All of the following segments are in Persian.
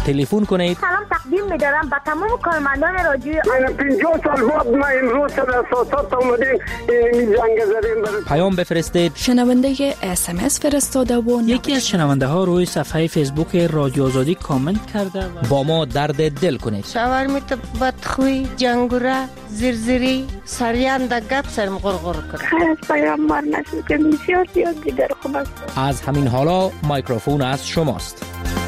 تلفن کنید. سلام تقدیم می‌دارم به تمام کارمندان رادیوی من 50 سال بعد ما امروز در اساسات اومدیم این جنگ زدیم. پیام بفرستید. شنونده SMS فرستاده و یکی از شنونده ها روی صفحه فیسبوک رادیو آزادی کامنت کرده با ما درد دل کنید. شاورمیت بدخوی جنگوره زرزری سریان در گپ سرم غرغر کنه. خیر از پیام مار نشد که بسیار دیگر خوب است. از همین حالا مایکروفون از شماست.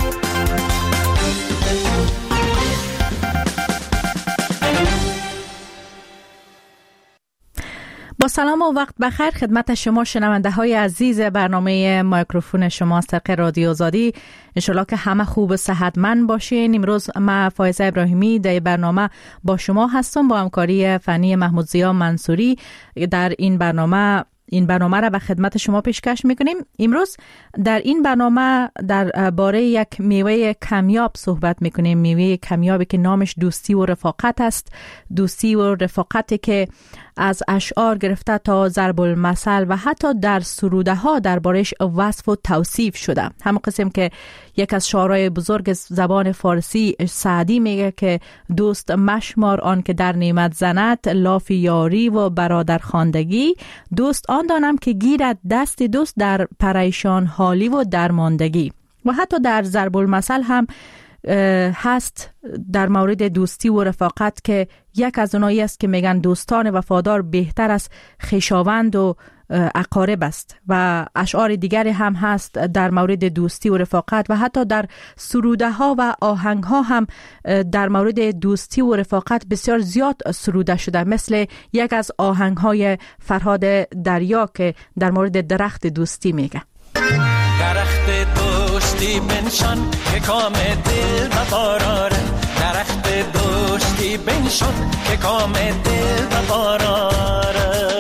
با سلام و وقت بخیر خدمت شما شنونده های عزیز برنامه مایکروفون شما سرق رادیو آزادی. انشالله که همه خوب و صحتمند باشین. امروز من فایزه ابراهیمی در برنامه با شما هستم با همکاری فنی محمود ضیا منصوری. در این برنامه را به خدمت شما پیشکش میکنیم. امروز در این برنامه در باره یک میوه کمیاب صحبت میکنیم. میوه کمیابی که نامش دوستی و رفاقت است. دوستی و رفاقتی که از اشعار گرفته تا ضرب المثل و حتی در سروده ها دربارش وصف و توصیف شده. همون قسم که یک از شاعرای بزرگ زبان فارسی سعدی میگه که دوست مشمار آن که در نعمت زند، لاف یاری و برادر خواندگی. دوست آن دانم که گیرد دست دوست در پریشان حالی و درماندگی. و حتی در ضرب المثل هم هست در مورد دوستی و رفاقت که یک از اونایی است که میگن دوستان وفادار بهتر از خویشاوند و اقارب است. و اشعار دیگری هم هست در مورد دوستی و رفاقت و حتی در سروده ها و آهنگ ها هم در مورد دوستی و رفاقت بسیار زیاد سروده شده. مثل یک از آهنگ های فرهاد دریا که در مورد درخت دوستی میگه. درخت دوستی بنشان که کام دل و باراره. درخت دوستی بنشان که کام دل و باراره.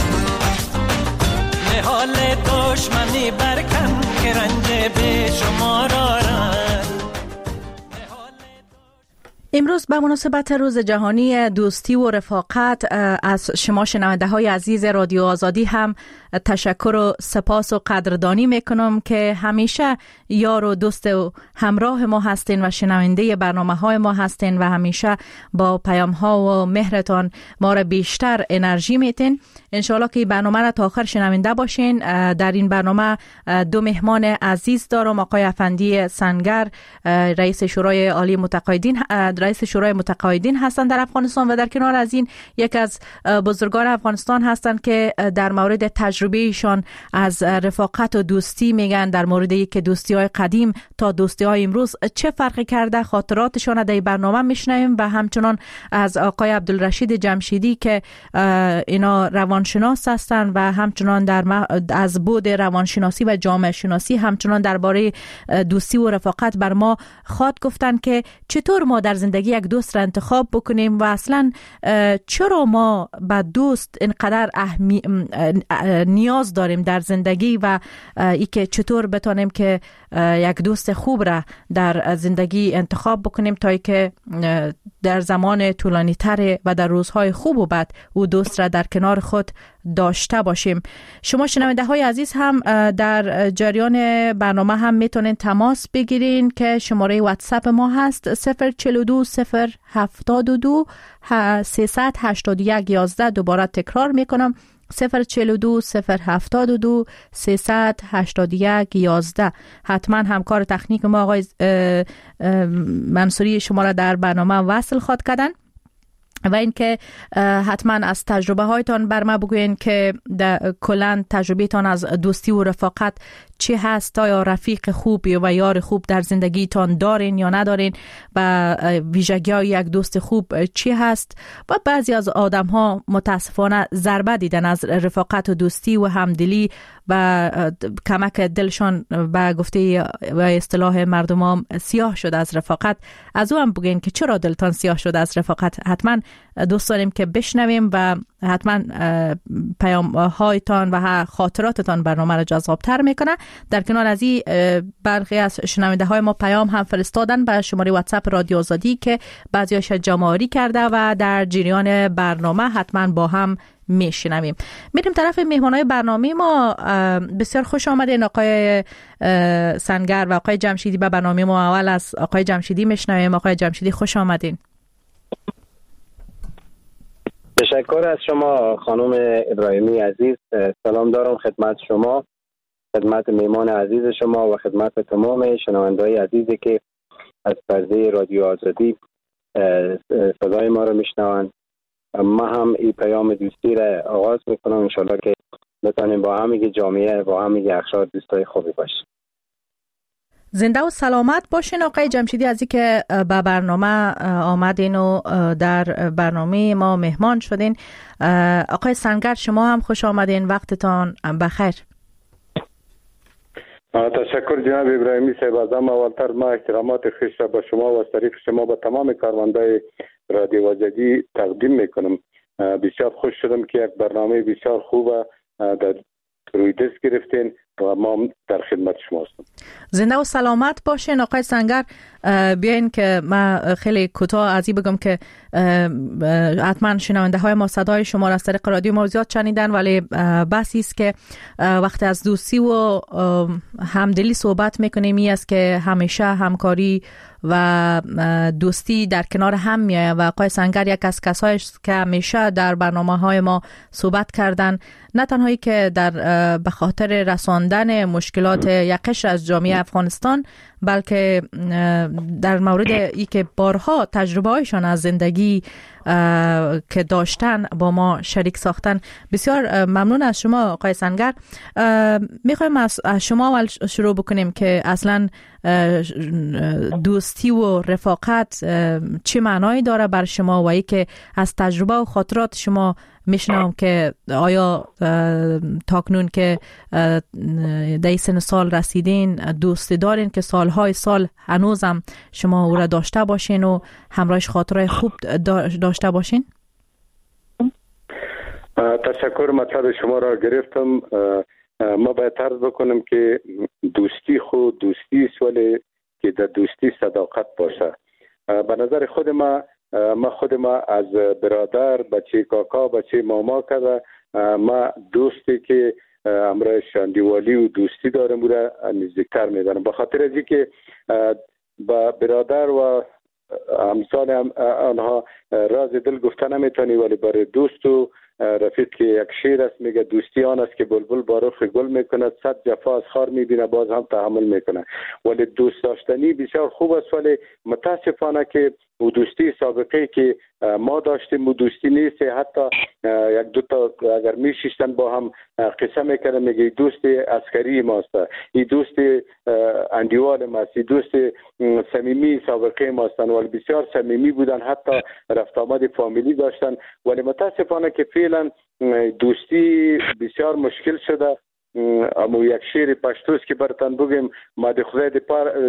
نهال دشمنی برکن که رنج به شما راره. امروز به مناسبت روز جهانی دوستی و رفاقت از شما شنونده های عزیز رادیو آزادی هم تشکر و سپاس و قدردانی میکنم که همیشه یار و دوست و همراه ما هستین و شنونده برنامه های ما هستین و همیشه با پیام ها و مهرتان ما را بیشتر انرژی میتین. انشالله که برنامه را تا آخر شنونده باشین. در این برنامه دو مهمان عزیز دارم. آقای افندی سنگر رئیس شورای عالی رئیس شورای متقاعدین هستند در افغانستان و در کنار از این یک از بزرگان افغانستان هستند که در مورد تجربهشان از رفاقت و دوستی میگن، در مورد اینکه دوستی‌های قدیم تا دوستی‌های امروز چه فرقی کرده خاطراتشان در این برنامه میشنویم. و همچنان از آقای عبدالرشید جمشیدی که اینا روانشناس هستند و همچنان از بعد روانشناسی و جامعه شناسی همچنان درباره دوستی و رفاقت بر ما خواد گفتن که چطور ما در زندگی یک دوست را انتخاب بکنیم و اصلا چرا ما به دوست اینقدر نیاز داریم در زندگی و ای که چطور بتانیم که یک دوست خوب را در زندگی انتخاب بکنیم تا ای که در زمان طولانی تر و در روزهای خوب و بد او دوست را در کنار خود داشته باشیم. شما شنونده های عزیز هم در جریان برنامه هم میتونین تماس بگیرین که شماره واتساپ ما هست 042 072 381 11. دوباره تکرار میکنم 042 072 381 11. حتما همکار تکنیک ما آقای منصوری شما را در برنامه وصل خواد کردن و اینکه حتما از تجربه هایتان بر ما بگوین که کلا تجربهتان از دوستی و رفاقت چی هست. یا رفیق خوب و یار خوب در زندگیتان دارین یا ندارین و ویژگی های یک دوست خوب چی هست. و بعضی از آدم ها متاسفانه ضربه دیدن از رفاقت و دوستی و همدلی و کمک دلشان به گفته و اصطلاح مردم هم سیاه شده از رفاقت. از او هم بگین که چرا دلتان سیاه شده از رفاقت. حتما دوست داریم که بشنویم و حتما پیام هایتان و خاطراتتان برنامه را جذابتر میکنه. در کنار از این برخی از شنونده های ما پیام هم فرستادن به شماره واتساپ رادیو آزادی که بعضیاش جمع‌آوری کرده و در جریان برنامه حتما با هم میشنویم. میریم طرف مهمانای برنامه ما. بسیار خوش آمدین آقای سنگر و آقای جمشیدی به برنامه ما. اول از آقای جمشیدی میشنویم. آقای جمشیدی خوش آمدین. تشکر از شما خانم ابراهیمی عزیز. سلام دارم خدمت شما، خدمت میمان عزیز شما و خدمت تمام شنونده‌های عزیزی که از پرده رادیو آزادی صدای ما رو میشنوند. ما هم این پیام دوستی را آغاز میکنم، انشالله که بتانیم با همه جامعه با همه اخشار دوستای خوبی باشیم. زنده و سلامت باشین آقای جمشیدی از اینکه به برنامه آمدین و در برنامه ما مهمان شدین. آقای سنگر شما هم خوش آمدین، وقتتان بخیر. تشکر جناب ابراهیمی صاحب. از اولتر ما احترامات خویش را به شما و از طریق شما به تمام کارمندای رادیو آزادی تقدیم میکنم. بسیار خوش شدم که یک برنامه بسیار خوب در روی دست گرفتین و ما در خدمت شما هستم. زنده و سلامت باشین آقای سنگر. بیاین که من خیلی کوتاه از این بگم که حتما شنونده های ما صدای شما را از طریق رادیو ما زیاد شنیدن، ولی بحثی است که وقتی از دوستی و همدلی صحبت میکنیم این است که همیشه همکاری و دوستی در کنار هم میآید و آقای سنگر یک از کسایی است که همیشه در برنامه‌های ما صحبت کردن، نه تنهایی که به خاطر رساندن مشکلات یک قشر از جامعه افغانستان، بلکه در مورد ای که بارها تجربه هایشان از زندگی که داشتن با ما شریک ساختن. بسیار ممنون از شما آقای سنگر. میخوایم از شما اول شروع بکنیم که اصلا دوستی و رفاقت چه معنایی داره بر شما و ای که از تجربه و خاطرات شما میشنم که آیا تاکنون که در سن سال رسیدین دوستی دارین که سالهای سال هنوزم شما او را داشته باشین و همراهش خاطره خوب داشته باشین؟ تشکر، مطلب شما را گرفتم. ما باید عرض بکنم که دوستی خود دوستی است، ولی که در دوستی صداقت باشه. به نظر خود ما خود ما از برادر، بچه کاکا، بچه ماما کرده، ما دوستی که امرش اندیوالی و دوستی دارم بوده نزدیکتر میدارم، به خاطر از اینکه با برادر و امثال آنها راز دل گفتن نمیتونی، ولی برای دوست و رفیق که یک شعر است میگه دوستی آن است که بلبل با رخ گل میکند، صد جفا از خار میبینه باز هم تحمل میکنه. ولی دوست داشتنی بسیار خوب است، ولی متاسفانه که و دوستی سابقه که ما داشتیم و دوستی نیست. حتی یک دو تا اگر میشیشتن با هم قصه میکنه میگه دوست عسکری ماست، این دوست اندیوال ماست، این دوست صمیمی سابقه ماستن، ولی بسیار صمیمی بودن، حتی رفت آمد فامیلی داشتن. ولی متاسفانه که فعلا دوستی بسیار مشکل شده. اما یک شعر پشتوست که برتن بگیم ما د خدای د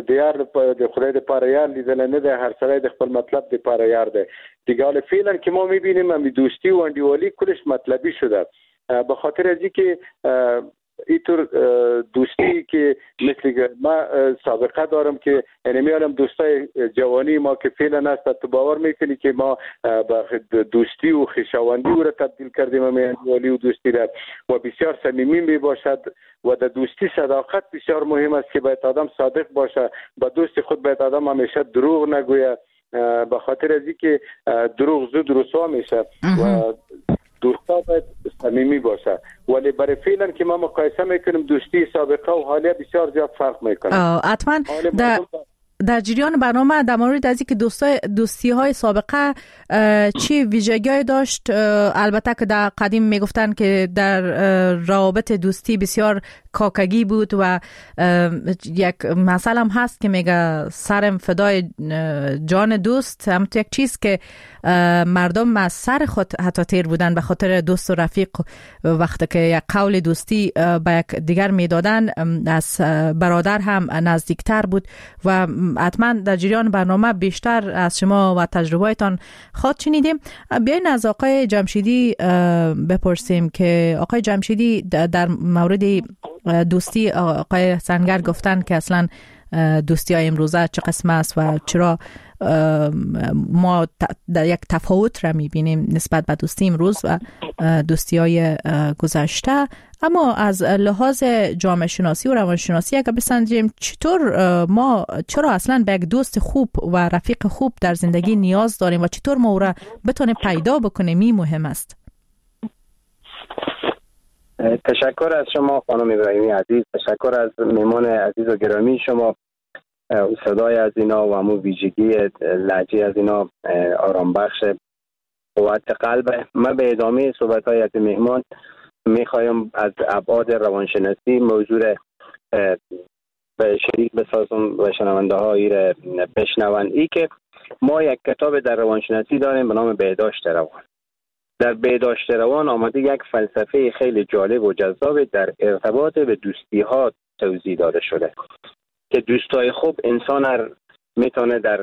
پاره یار لیدل نه ده، هر سړی د خپل مطلب د پاره یار ده دیگه. حالا فعلا که ما میبینیم امی دوستی و اندیوالی کلش مطلبی شده، به خاطر از اینکه اینطور دوستی که مثل ما سابقه دارم که میارم دوستای جوانی ما که فعلا هست، تو باور میکنی که ما به دوستی و خویشاوندی او را تبدیل کردیم امیالی و دوستی را و بسیار صمیمی می باشد و در دوستی صداقت بسیار مهم است که باید آدم صادق باشه، با دوست خود باید آدم همیشه دروغ نگوید، به خاطر از اینکه دروغ زود رسوا میشه و دوستا باید صمیمی باشه. ولی برای فعلا که ما مقایسه میکنیم دوستی سابقه و حالیه بسیار زیاد فرق میکنه. حتما در جریان برنامه در مورد از اینکه دوستی های سابقه چی ویژگی داشت، البته که در قدیم میگفتن که در روابط دوستی بسیار کاکگی بود و یک مثل هم هست که میگه سرم فدای جان دوست، هم تو یک چیز که مردم از سر خود حتی تیر بودن به خاطر دوست و رفیق. وقتی که یک قول دوستی به یک دیگر میدادن از برادر هم نزدیکتر بود و حتما در جریان برنامه بیشتر از شما و تجربه‌تان خواهد شنیدیم. بیاین از آقای جمشیدی بپرسیم که آقای جمشیدی در مورد دوستی آقای سنگر گفتن که اصلا دوستی های امروزه چه قسم است و چرا ما یک تفاوت را میبینیم نسبت به دوستی امروز و دوستی های گذشته. اما از لحاظ جامعه شناسی و روانشناسی اگر بسنجیم چرا اصلا به یک دوست خوب و رفیق خوب در زندگی نیاز داریم و چطور ما او را بتونیم پیدا بکنیم، این مهم است. تشکر از شما خانم ابراهیمی عزیز، تشکر از مهمان عزیز و گرامی شما. صدای از اینا و همون ویژگی لهجه از اینا آرام بخش قوت قلب. من به ادامه صحبت های از مهمان میخوایم از ابعاد روانشناسی موضوع به شریک بسازم و شنونده هایی را بشنون. ای که ما یک کتاب در روانشناسی داریم به نام بهداشت روان. در بهداشت روان آمده یک فلسفه خیلی جالب و جذاب در ارتباط به دوستی ها توضیح داده شده که دوستای خوب انسان میتونه در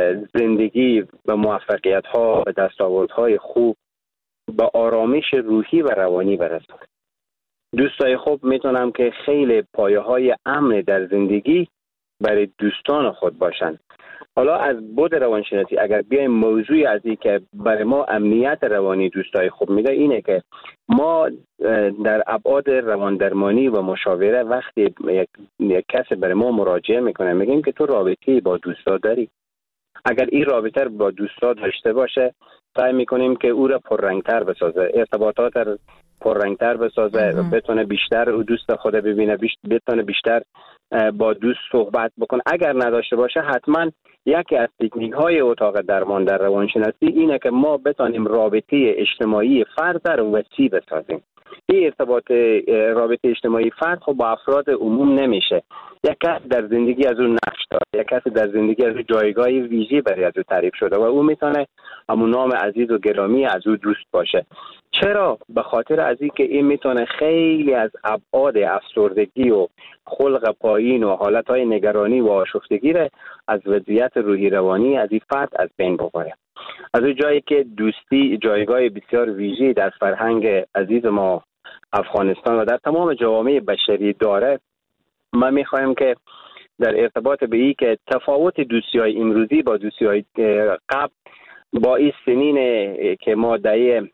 زندگی به موفقیت ها و دستاوردهای خوب به آرامش روحی و روانی برسونه. دوستای خوب میتونم که خیلی پایه های امن در زندگی برای دوستان خود باشند. حالا از بود روانشناسی اگر بیایم موضوعی از این که برای ما امنیت روانی دوستای خوب میده اینه که ما در ابعاد رواندرمانی و مشاوره وقتی یک کس برای ما مراجعه میکنه میگیم که تو رابطه‌ای با دوستا داری. اگر این رابطه با دوستا داشته باشه سعی میکنیم که او را پررنگتر بسازه، ارتباطات را پررنگتر بسازه، بتونه بیشتر او دوست خود ببینه، بتونه بیشتر با دوست صحبت بکنه. اگر نداشته باشه حتما یکی از تکنیک های اتاق درمان در روانشناسی اینه که ما بتونیم رابطه اجتماعی فرد را وسیع بسازیم. این ارتباط رابطه اجتماعی فرد خب با افراد عموم نمیشه. یک کس در زندگی از اون نقش داره، یک کس در زندگی از جایگاه ویژه‌ای برای از او تعریف شده و او میتونه همون نام عزیز و گرامی از او دوست باشه. چرا؟ به خاطر از این که این میتونه خیلی از ابعاد افسردگی و خلق پایین و حالتهای نگرانی و آشفتگی را از وضعیت روحی روانی از این فرد از بین ببره. از اون جایی که دوستی جایگاه بسیار ویژه‌ای در فرهنگ عزیز ما افغانستان و در تمام جوامع بشری داره، ما میخوایم که در ارتباط به این که تفاوت دوستی‌های امروزی با دوستی‌های قبل با این سنین که ما دهه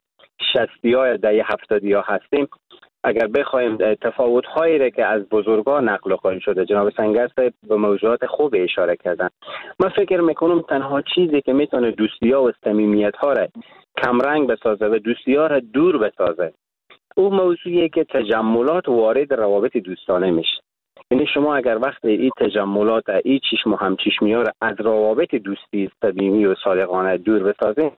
60 دهه 70 هستیم، اگر بخوایم تفاوت‌هایی را که از بزرگان نقل قول شده، جناب سنگر صاحب به موضوعات خوب اشاره کردن. من فکر میکنم تنها چیزی که میتونه دوستی‌ها و صمیمیت‌ها را کمرنگ بسازه و دوستی‌ها را دور بسازه او موضوعیه که تجملات وارد روابط دوستانه میشه. یعنی شما اگر وقتی این تجملات این چشم و همچشمی‌ها را از روابط دوستی صمیمی و صادقانه دور بسازه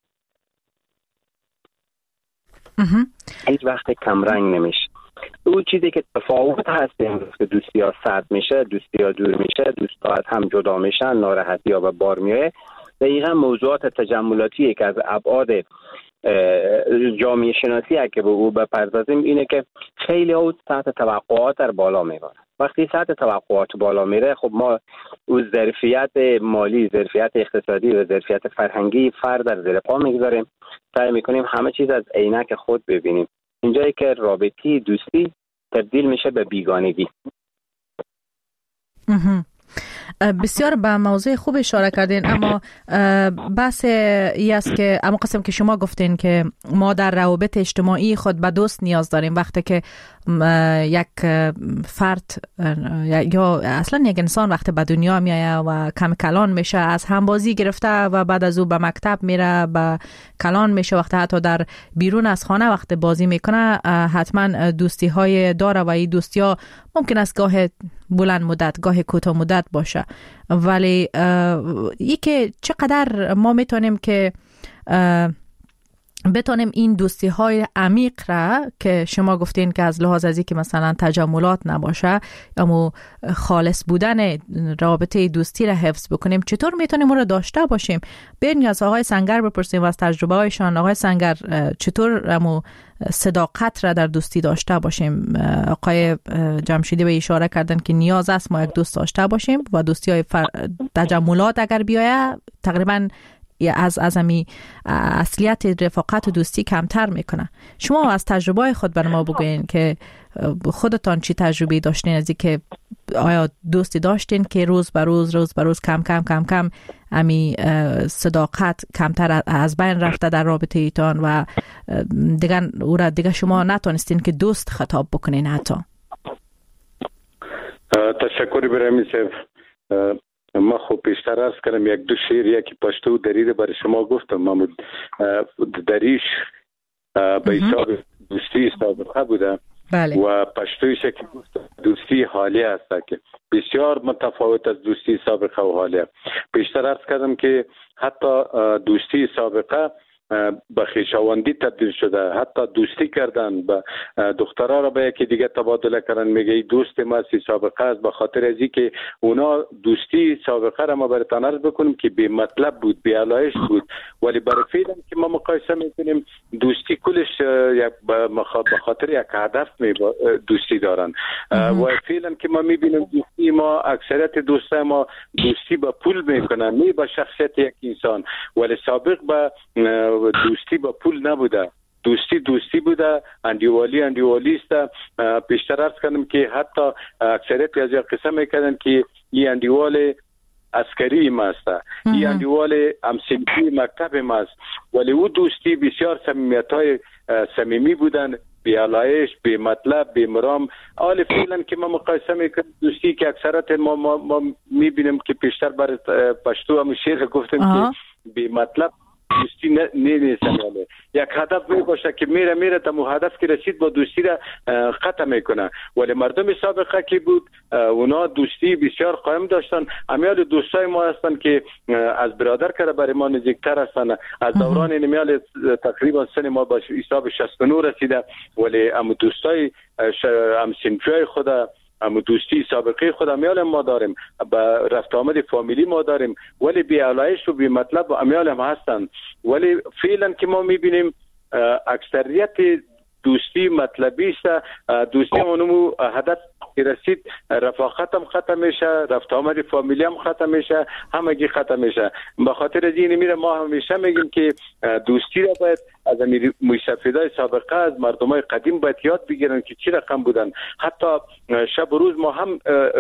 هیچ وقت کمرنگ نمیشه. اون چیزی که تفاوت هست امروز که دوستی ها سرد میشه، دوستی ها دور میشه، دوست ها از هم جدا میشن، ناراحتی ها به بار میاد، دقیقا موضوعات تجملاتیه که از ابعاد جامعه شناسی که به او بپردازیم اینه که خیلی ها سطح توقعات در بالا میبرن. وقتی سطح توقعات بالا میره خب ما او ظرفیت مالی، ظرفیت اقتصادی و ظرفیت فرهنگی فرد در زیر پا میگذاریم، سعی میکنیم همه چیز از عینک خود ببینیم. اینجایی که رابطه دوستی تبدیل میشه به بیگانگی. بسیار به موضوع خوب اشاره کردین، اما بحث ای است که اما قسم که شما گفتین که ما در روابط اجتماعی خود به دوست نیاز داریم. وقتی که یک فرد یا اصلا یک انسان وقتی به دنیا میایه و کم کلان میشه، از همبازی گرفته و بعد از او به مکتب میره به کلان میشه، وقتی حتی در بیرون از خانه وقتی بازی میکنه حتما دوستی های داره و این دوستی ها ممکن است گاه بلند مدت گاه کوتاه مدت باشه، ولی ای که چقدر ما میتونیم که بتونیم این دوستی های عمیق را که شما گفتین که از لحاظ ازی که مثلا تجملات نباشه اما خالص بودن رابطه دوستی را حفظ بکنیم، چطور میتونیم اون را داشته باشیم؟ بریم از آقای سنگر بپرسیم و از تجربه هایشان. آقای سنگر، چطور اما صداقت را در دوستی داشته باشیم؟ آقای جمشیدی به اشاره کردن که نیاز است ما یک دوست داشته باشیم و دوستی های تجملات اگر بیایه تقریبا از امی اصلیت رفاقت و دوستی کمتر میکنه. شما از تجربه خود بر ما بگوین که خودتان چی تجربه داشتین، از اینکه آیا دوستی داشتین که روز به روز کم امی صداقت کمتر از بین رفته در رابطه ایتان و دیگه شما نتونستین که دوست خطاب بکنین حتی؟ تشکر ابراهیمی صاحب. ما خوب پیشتر عرض کردم یک دو شعر یکی پشتو دریده برای شما گفتم. ما دریش به حساب دوستی سابقه بوده. بله. و پشتویش که دوستی حالیه است که بسیار متفاوت از دوستی سابقه و حالیه. پیشتر عرض کردم که حتی دوستی سابقه به خویشاوندی تبدیل شده، حتی دوستی کردن به دخترها را به یکی دیگه تبادله کردن، میگه دوست ما سابقه است، به خاطر از اینکه اونا دوستی سابقه را ما براتون عرض بکنیم که بی مطلب بود، بی علایش بود، ولی برای فعلا که ما مقایسه میکنیم دوستی کلش به خاطر یک هدف دوستی دارن. و فعلا که ما میبینیم دوستی ما اکثریت دوستای ما دوستی با پول میکنن، نه با شخصیت یک انسان. ولی سابق با دوستی با پول نبوده، دوستی بوده، اندیوالی است. پیشتر عرض کردم که حتی اکثریت از یک قسم میکردن که این اندیوال عسکری ما است، این اندیوال همسنفی مکتب ما است، ولی او دوستی بسیار صمیمی بودن، بی علایش، بی مطلب، بی مرام. حال فعلا که ما مقایسه میکنیم دوستی که اکثریت ما میبینیم که پیشتر برای پشتو هم شعر گفتیم که بی مطلب دوستی نیست. یک هدف می باشه که میره تا هدف که رسید با دوستی را ختم میکنه. ولی مردم سابقه که بود اونا دوستی بسیار قائم داشتن. امیال دوستای ما هستن که از برادر کرده برای ما نزدیکتر هستن، از دوران نمیال تقریبا سن ما با حساب 69 رسیده، ولی ام دوستای ام سنفی خدا اما دوستی سابقه خود امیال ما داریم، با رفت آمد فامیلی ما داریم، ولی بی علایش و بی مطلب و امیال هم هستن. ولی فعلا که ما میبینیم اکثریت دوستی مطلبی است. دوستی اونمو هدف که رسید رفاقت هم ختم میشه، رفت آمد فامیلی هم ختم میشه، همگی ختم میشه. به خاطر از این میره ما همیشه میگیم که دوستی را باید از موسفیدای سابقه، از مردمای قدیم باید یاد بگیرن که چی رقم بودن. حتی شب و روز ما هم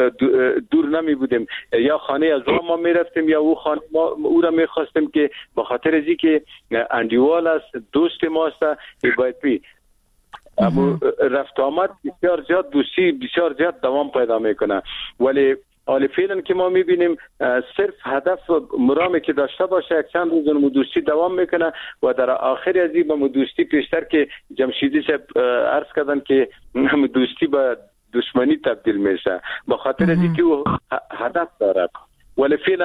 دور نمی بودیم، یا خانه از ما میرفتیم یا او خانه ما او را میخواستیم، که به خاطر از اینکه اندیوال است، دوست ماست، باید بی اما رفت آمد بسیار زیاد دوستی بسیار زیاد دوام پیدا میکنه. ولی حال فعلا که ما میبینیم صرف هدف مرامی که داشته باشه یک چند روز دوستی دوام میکنه و در آخر از این با دوستی پیشتر که جمشیدی صاحب عرض کردن که دوستی به دشمنی تبدیل میشه، به خاطر از اینکه او هدف داره. ولی فعلا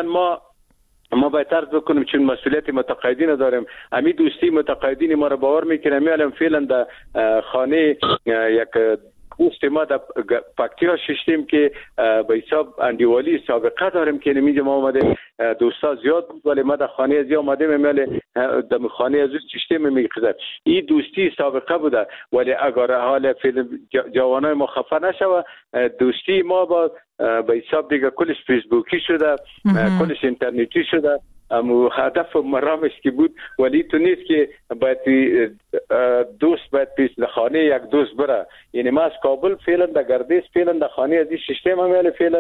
ما باید عرض بکنیم چون مسئولیت متقاعدین داریم. امی دوستی متقاعدین ما را باور میکنه. میالم فعلا در خانه یک دوست ما در پکتیا ششتیم که به حساب اندیوالی سابقه داریم که نمیجه ما آمده دوستا زیاد بود، ولی ما در خانه از آمده میاله در خانه از ششتیم میگذر. این دوستی سابقه بوده، ولی اگر حال جوانای ما خفه نشوه، دوستی ما با به حساب دیگه کلش فیسبوکی شده، کلش اینترنتی شده. اما هدف و مرامش که بود، ولی تو نیست که باید دوست باید پیش خانه یک دوست بره. یعنی ما از کابل فعلا در گردیس فعلا در خانه از این ششتیم همیاله فعلا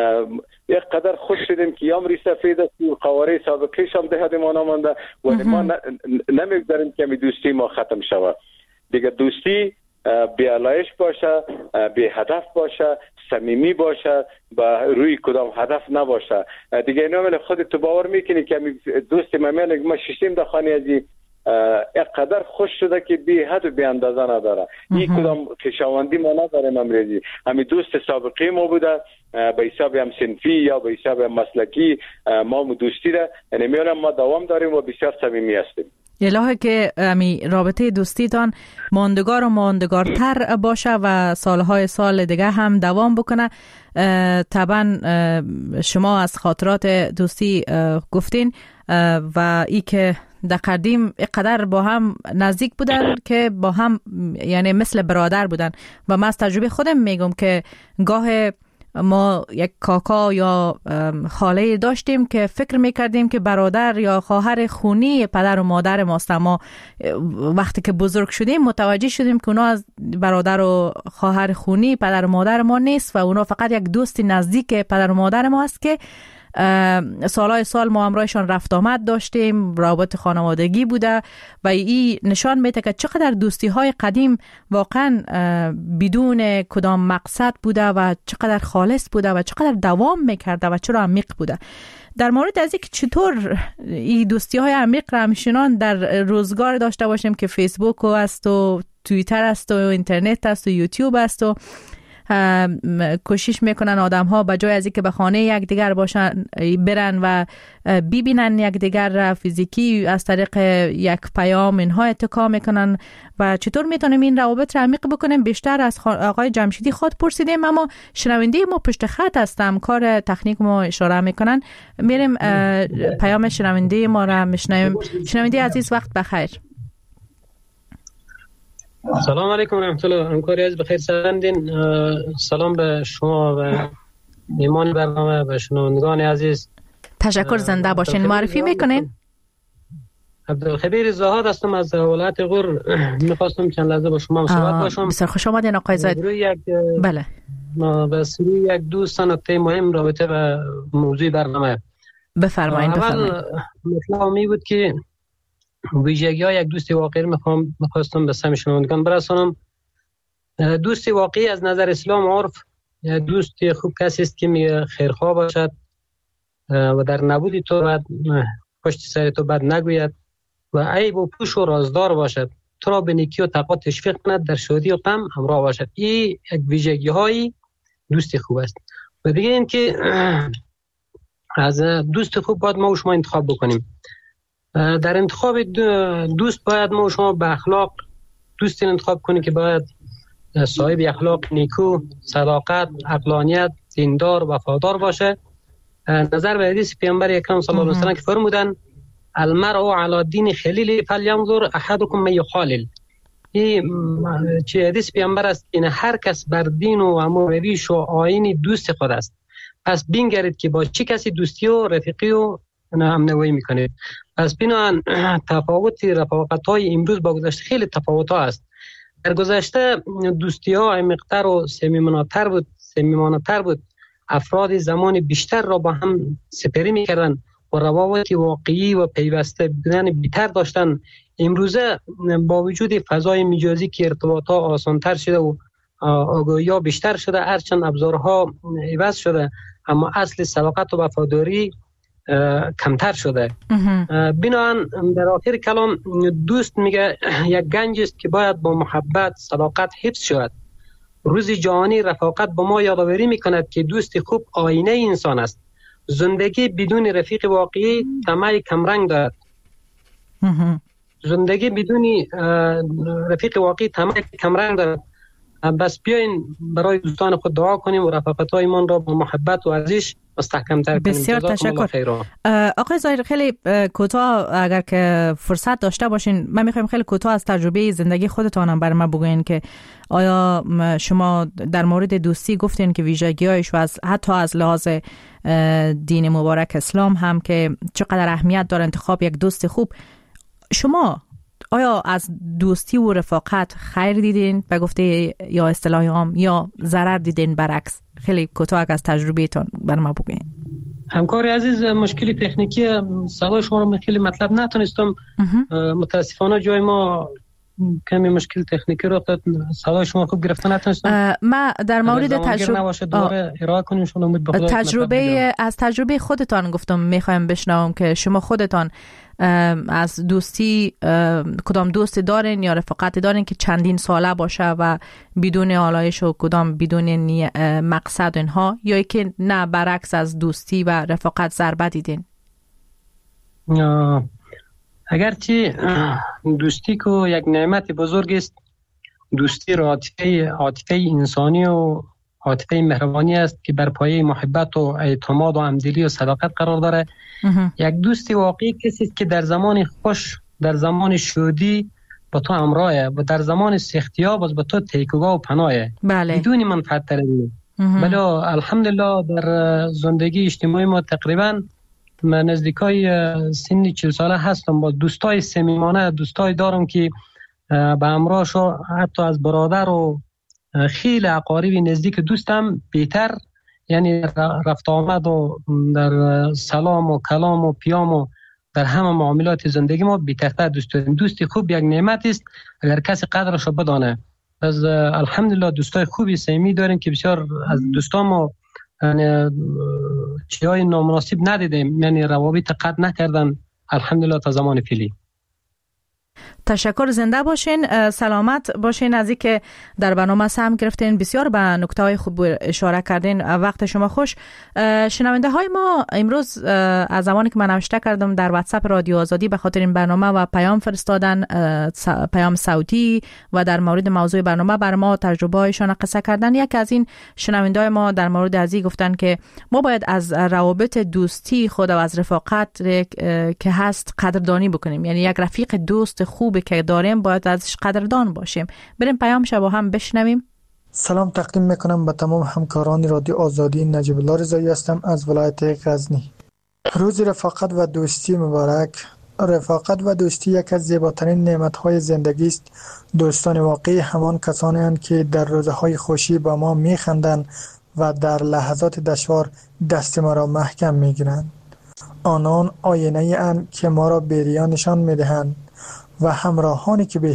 یک قدر خوش شدیم که یام ریسه فیده و قواره سابقیش هم ده ما نمانده، ولی ما نمیگذاریم که می دوستی ما ختم شود. دیگه دوستی بی علایش باشه، بی هدف باشه، صمیمی باشه، با روی کدام هدف نباشه. دیگه اینا خودت تو باور میکنی که دوست ما ششتیم در خانه ازی یک قدر خوش شده که بی حد و بی اندازه نداره. این کدام خویشاوندی ما نداریم امروزی. همین دوست سابقه ما بوده، به حساب هم سنفی یا به حساب هم مسلکی ما دوستی را نمیارم ما دوام داریم و بسیار صمیمی هستیم. الهه که رابطه دوستیتان ماندگار و ماندگارتر باشه و سالهای سال دیگه هم دوام بکنه. طبعا شما از خاطرات دوستی گفتین و ای که در قدیم قدر با هم نزدیک بودن که با هم یعنی مثل برادر بودن. و من از تجربه خودم میگم که گاه ما یک کاکا یا خاله داشتیم که فکر میکردیم که برادر یا خواهر خونی پدر و مادر ماست، اما وقتی که بزرگ شدیم متوجه شدیم که اونا از برادر و خواهر خونی پدر و مادر ما نیست و اونا فقط یک دوست نزدیک پدر و مادر ما است که سالهای سال ما همراهشان رفت آمد داشتیم، روابط خانوادگی بوده و این نشان میده که چقدر دوستی های قدیم واقعا بدون کدام مقصد بوده و چقدر خالص بوده و چقدر دوام میکرده و چرا عمیق بوده. در مورد از اینکه چطور این دوستی های عمیق را همچنان در روزگار داشته باشیم که فیسبوک است و توییتر است و اینترنت است و یوتیوب است و کوشش میکنن آدم ها به جای از اینکه به خانه یکدیگر باشن برن و ببینن یکدیگر را فیزیکی از طریق یک پیام اینها اتکا میکنن و چطور میتونیم این روابط را عمیق بکنیم. بیشتر از آقای جمشیدی خود پرسیدیم، اما شنونده ما پشت خط هستم، کار تکنیک ما اشاره میکنن، میریم پیام شنونده ما را میشنویم. شنونده عزیز وقت بخیر. سلام علیکم و رحمت الله. همکاری از بخیر سرندین. سلام به شما و میمان برنامه و شنوندگان عزیز. تشکر، زنده باشین. معرفی میکنین؟ عبدالخبیر زاهد هستم از ولایت غور. میخواستم چند لحظه با شما صحبت باشم. بسیار خوش آمدین آقای زاهد. بله. بس یک دوست نکته مهم رابطه به موضوع برنامه. بفرمایید. اول مطلبی بود که ویژگی ها یک دوست واقعی میخواستم به سهم شنوندگان برسانم. دوست واقعی از نظر اسلام عرف دوست خوب کسی است که میگه خیرخواه باشد و در نبودی تو بعد پشت سر تو بد نگوید و عیب و پوش و رازدار باشد، تو را به نیکی و تقوا تشویق کند، در شادی و غم همراه باشد. این یک ویژگی های دوست خوب است. و دیگه این که از دوست خوب باید ما و شما انتخاب بکنیم. در انتخاب دوست باید ما و شما به اخلاق دوستی انتخاب کنیم که باید صاحب اخلاق نیکو، صداقت، عقلانیت، دیندار، وفادار باشه. نظر به حدیث پیامبر اکرم صلی الله علیه و سلم که فرمودن المرء علی دین خلیل فلینظر احدکم من یخالل. این چه حدیث پیامبر است که هر کس بر دین و رویش و آیین دوست خود است، پس بنگرید که با چه کسی دوستی و رفیقی و همنوایی میکنید. پس بنابراین رفاقت‌های امروز با گذشته خیلی تفاوت‌ها است. در گذشته دوستی‌ها عمیق‌تر و صمیمانه‌تر بود. افراد زمان بیشتر را با هم سپری می‌کردند و روابط واقعی و پیوسته بودن بیشتر داشتند. امروزه با وجود فضای مجازی که ارتباطات آسان‌تر شده و آگاهی‌ها بیشتر شده، هرچند ابزارها عوض شده، اما اصل صداقت و وفاداری کمتر شده. بنابراین در آخر کلام دوست میگه یک گنج است که باید با محبت صداقت حفظ شود. روز جهانی رفاقت با ما یادآوری میکند که دوست خوب آینه انسان است. زندگی بدون رفیق واقعی طمع کمرنگ دارد. زندگی بدون رفیق واقعی طمع کمرنگ دارد. بس بیاین برای دوستان خود دعا کنیم و رفاقت‌های ایمان را با محبت و ارزش مستحکم‌تر کنیم. بسیار تشکر. آقای ظاهر، خیلی کوتاه اگر که فرصت داشته باشین، من می‌خوایم خیلی کوتاه از تجربه زندگی خودتان هم برام بگوین که آیا شما در مورد دوستی گفتین که ویژگی‌هایش و حتی از لحاظ دین مبارک اسلام هم که چقدر اهمیت داره انتخاب یک دوست خوب، شما آیا از دوستی و رفاقت خیر دیدین به گفته یا اصطلاح عام یا ضرر دیدین برعکس؟ خیلی کوتاه از تجربه‌تون برام بگین. همکاری عزیز، مشکلی تکنیکی صدای شما رو خیلی مطلب نتونستم. متاسفانه جای ما کمی مشکل تکنیکی رو داد، صدای شما خوب گرفته نتونستم. ما در مورد تجربه خودتان گفتم میخوایم بشنوم که شما خودتان از دوستی کدام دوست دارین یا رفاقت دارین که چندین ساله باشه و بدون آلایش و کدام بدون مقصد اینها، یا که نه برعکس از دوستی و رفاقت ضربه دیدین؟ اگرچه دوستی که یک نعمت بزرگ است، دوستی را عاطفه انسانی و عاطفه مهربانی است که بر پایه محبت و اعتماد و همدلی و صداقت قرار داره. یک دوست واقعی کسی است که در زمان خوش، در زمان شادی با تو همراهه و در زمان سختی‌ها باز با تو تکیه‌گاه و پناهه. بله. بدون منفعت طلبی. بله الحمدلله در زندگی اجتماعی ما تقریبا من نزدیکای سن 40 ساله هستم. با دوستای صمیمانه دوستای دارم که به همراهشون حتی از برادر و خیلی اقاربی نزدیک دوستم بهتر، یعنی رفت آمد و در سلام و کلام و پیام و در همه معاملات زندگی ما بهترتر دوست داریم. دوستی خوب یک نعمت است اگر کسی قدرش رو بدانه. از الحمدلله دوستای خوبی صمیمی داریم که بسیار از دوستان ما یعنی چیزای نامناسب ندیدیم، یعنی روابط قطع نکردن الحمدلله تا زمان فعلی. تشکر، زنده باشین، سلامت باشین. از اینکه در برنامه سهم گرفتین، بسیار به نکته‌های خوب اشاره کردین. وقت شما خوش. شنونده های ما امروز از زمانی که من نوشته کردم در واتساپ رادیو آزادی به خاطر این برنامه و پیام فرستادن، پیام صوتی و در مورد موضوع برنامه بر ما تجربه هایشان قصه کردن. یک از این شنونده های ما در مورد ازی گفتن که ما باید از روابط دوستی خود و از رفاقت که هست قدردانی بکنیم. یعنی یک رفیق دوست خوب که داریم باید ازش قدردان باشیم. بریم پیام شب هم بشنویم. سلام تقدیم میکنم به تمام همکاران رادیو آزادی. نجیب الله رضایی هستم از ولایت غزنی. روز رفاقت و دوستی مبارک. رفاقت و دوستی یک از زیباترین نعمت‌های زندگی است. دوستان واقعی همان کسانی هستند که در روزهای خوشی با ما میخندند و در لحظات دشوار دست ما را محکم میگیرند. آنان آینه اند که ما را بی‌ریا نشان میدهند و همراهانی که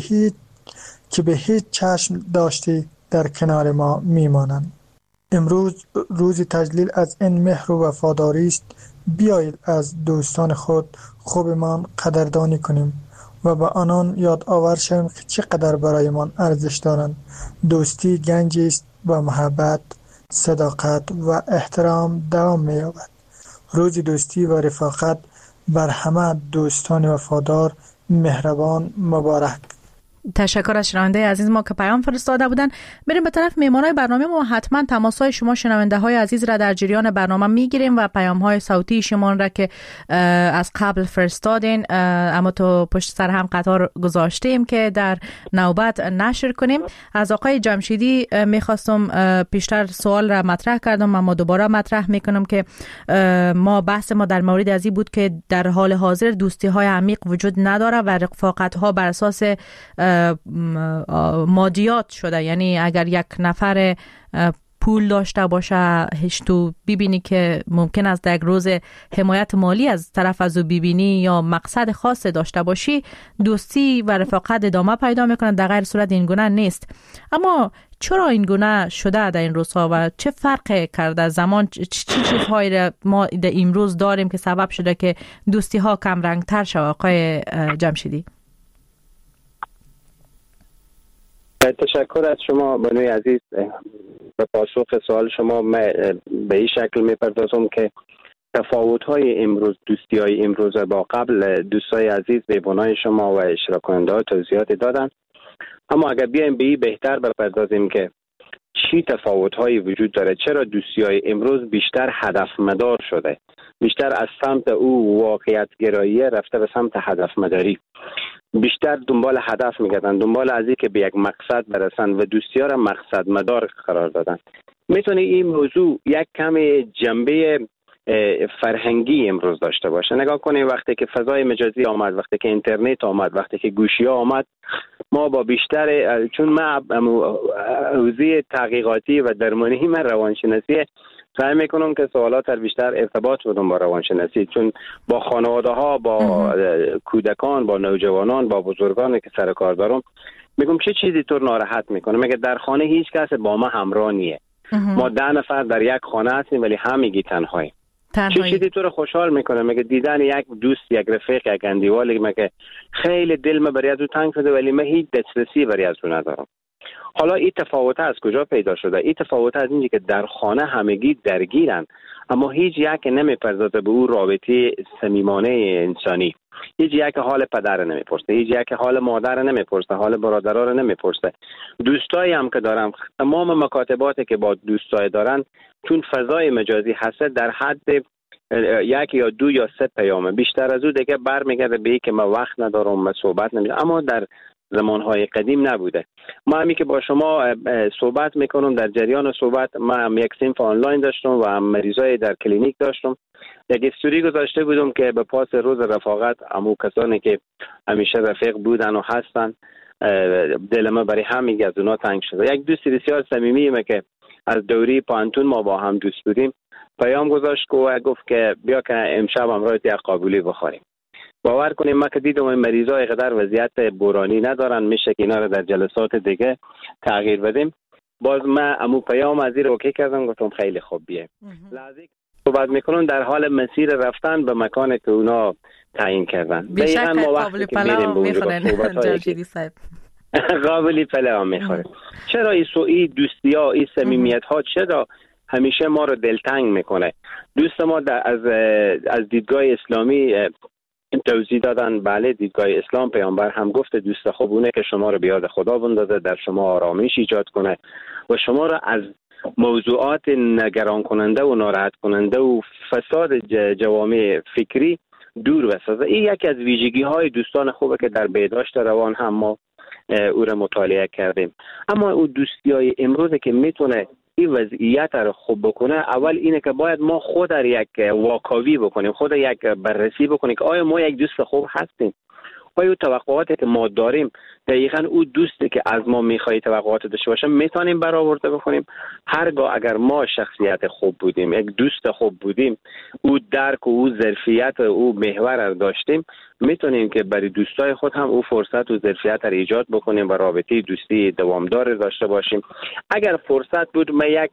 به هیچ چشم داشتی در کنار ما میمانند. امروز روز تجلیل از این مهر و وفاداری است. بیایید از دوستان خوبمان قدردانی کنیم و به آنان یادآور شویم که چقدر برایمان ارزش دارند. دوستی گنجی است و محبت، صداقت و احترام دوام می‌یابد. روز دوستی و رفاقت بر همه دوستان وفادار مهربان مبارک. تشکر از شنونده عزیز ما که پیام فرستاده بودن. بریم به طرف میهمانای برنامه ما. حتما تماس‌های شما شنونده های عزیز را در جریان برنامه میگیریم و پیام‌های صوتی شما را که از قبل فرستادین اما تو پشت سر هم قطار گذاشتیم که در نوبت نشر کنیم. از آقای جمشیدی میخواستم پیشتر سوال را مطرح کردم اما دوباره مطرح میکنم که ما بحث ما در مورد ازی بود که در حال حاضر دوستی های عمیق وجود نداره و رفاقت ها بر اساس مادیات شده. یعنی اگر یک نفر پول داشته باشه هیچ تو ببینی که ممکن است در یک روز حمایت مالی از طرف از او ببینی یا مقصد خاص داشته باشی، دوستی و رفاقت ادامه پیدا میکنه. در غیر صورت این گونه نیست. اما چرا این گونه شده در این روزها و چه فرق کرده زمان؟ چه چیزهایی ما در امروز داریم که سبب شده که دوستی ها کم رنگ تر شود؟ آقای جمشیدی. تشکر از شما بانوی عزیز. به پاسخ سوال شما به این شکل میپردازم که تفاوت‌های امروز، دوستی‌های امروز با قبل دوستای عزیز بیبانای شما و اشتراک کننده‌ها توضیحات دادن. اما اگر بیایم به این بهتر بپردازیم که چی تفاوت‌هایی وجود داره، چرا دوستی‌های امروز بیشتر هدف مدار شده، بیشتر از سمت او واقعیت گرایی رفته به سمت هدف مداری، بیشتر دنبال هدف میگردن، دنبال از این که به یک مقصد برسن و دوستی ها را مقصد مدار قرار دادن. میتونه این موضوع یک کم جنبه فرهنگی امروز داشته باشه. نگاه کنید وقتی که فضای مجازی آمد، وقتی که اینترنت آمد، وقتی که گوشی ها آمد، ما با بیشتر چون من حوزه تحقیقاتی و درمانی من روانشناسی سعی میکنم که سوالات بیشتر ارتباط بدم با روانشناسی، چون با خانواده ها، با کودکان، با نوجوانان، با بزرگان که سر کار دارم میگم چه چیزی تو ناراحت میکنه؟ میگه در خانه هیچ کس با ما همراه نیه. ما 10 نفر در یک خانه هستیم ولی همگی تنهایی. چه چیزی تو رو خوشحال میکنه؟ میگه دیدن یک دوست، یک رفیق، یک اندیوالی. میگه خیلی دل من برای از او تنگ شده ولی من هیچ دسترسی برای از او ندارم. حالا این تفاوت از کجا پیدا شده؟ این تفاوت از اینجا که در خانه همگی درگیرن اما هیچ یک نمیپردازه به او رابطه صمیمانه انسانی. هیچ یک حال پدر نمیپرسه، هیچ یک حال مادر نمیپرسه، حال برادرها رو نمیپرسه. دوستایی هم که دارم، تمام مکاتباتی که با دوستای دارن چون فضای مجازی هست در حد 1 یا 2 یا 3 پیامه. بیشتر از او دیگه برمیگرده به این که من وقت ندارم، من صحبت نمی‌کنم. اما در زمانهای قدیم نبوده. ما همی که با شما صحبت میکنم، در جریان صحبت ما هم یک صنف آنلاین داشتم و هم مریضای در کلینیک داشتم. یک استوری گذاشته بودم که به پاس روز رفاقت امو کسانی که همیشه رفیق بودن و هستن، دل ما برای همین از اونا تنگ شده. یک دوست بسیار صمیمی که از دوری پانتون ما با هم دوست بودیم پیام گذاشت و گفت که بیا که امشب همراه یک قابلی بخوریم. باور کنیم ما که دیدم این مریضای قدر وضعیت بحرانی ندارن، میشه که اینا رو در جلسات دیگه تغییر بدیم. باز من امو پیام از این رو اوکی کردم، گفتم خیلی خوب بیه. لحظه صحبت میکنن در حال مسیر رفتن به مکانی که اونا تعیین کردن. بیشک قابل پلاو میخورن جاجیری صاحب. قابلی پلاو میخوره. چرا این دوستی ها، این صمیمیت ها چرا همیشه ما رو دلتنگ میکنه؟ دوست ما از دیدگاه اسلامی توضیح دادن. بله، دیدگاه اسلام پیامبر هم گفت دوست خوبونه که شما رو به یاد خدا بندازه، در شما آرامش ایجاد کنه و شما رو از موضوعات نگران کننده و ناراحت کننده و فساد جوامع فکری دور بسازه. این یکی از ویژگی های دوستان خوبه که در بهداشت روان هم ما او را مطالعه کردیم. اما او دوستی های امروزه که میتونه این وضعیت رو خوب بکنه، اول اینه که باید ما خود را یک واکاوی بکنیم، خود یک بررسی بکنیم که آیا ما یک دوست خوب هستیم؟ آیا توقعاتی که ما داریم دقیقاً او دوستی که از ما میخواد توقعات داشته باشه میتونیم برآورده بکنیم؟ هرگاه اگر ما شخصیت خوب بودیم، یک دوست خوب بودیم، او درک و او ظرفیت و او محور رو داشتیم، میتونیم که برای دوستای خود هم او فرصت و ظرفیت رو ایجاد بکنیم و رابطه دوستی دوامدار داشته باشیم. اگر فرصت بود، ما یک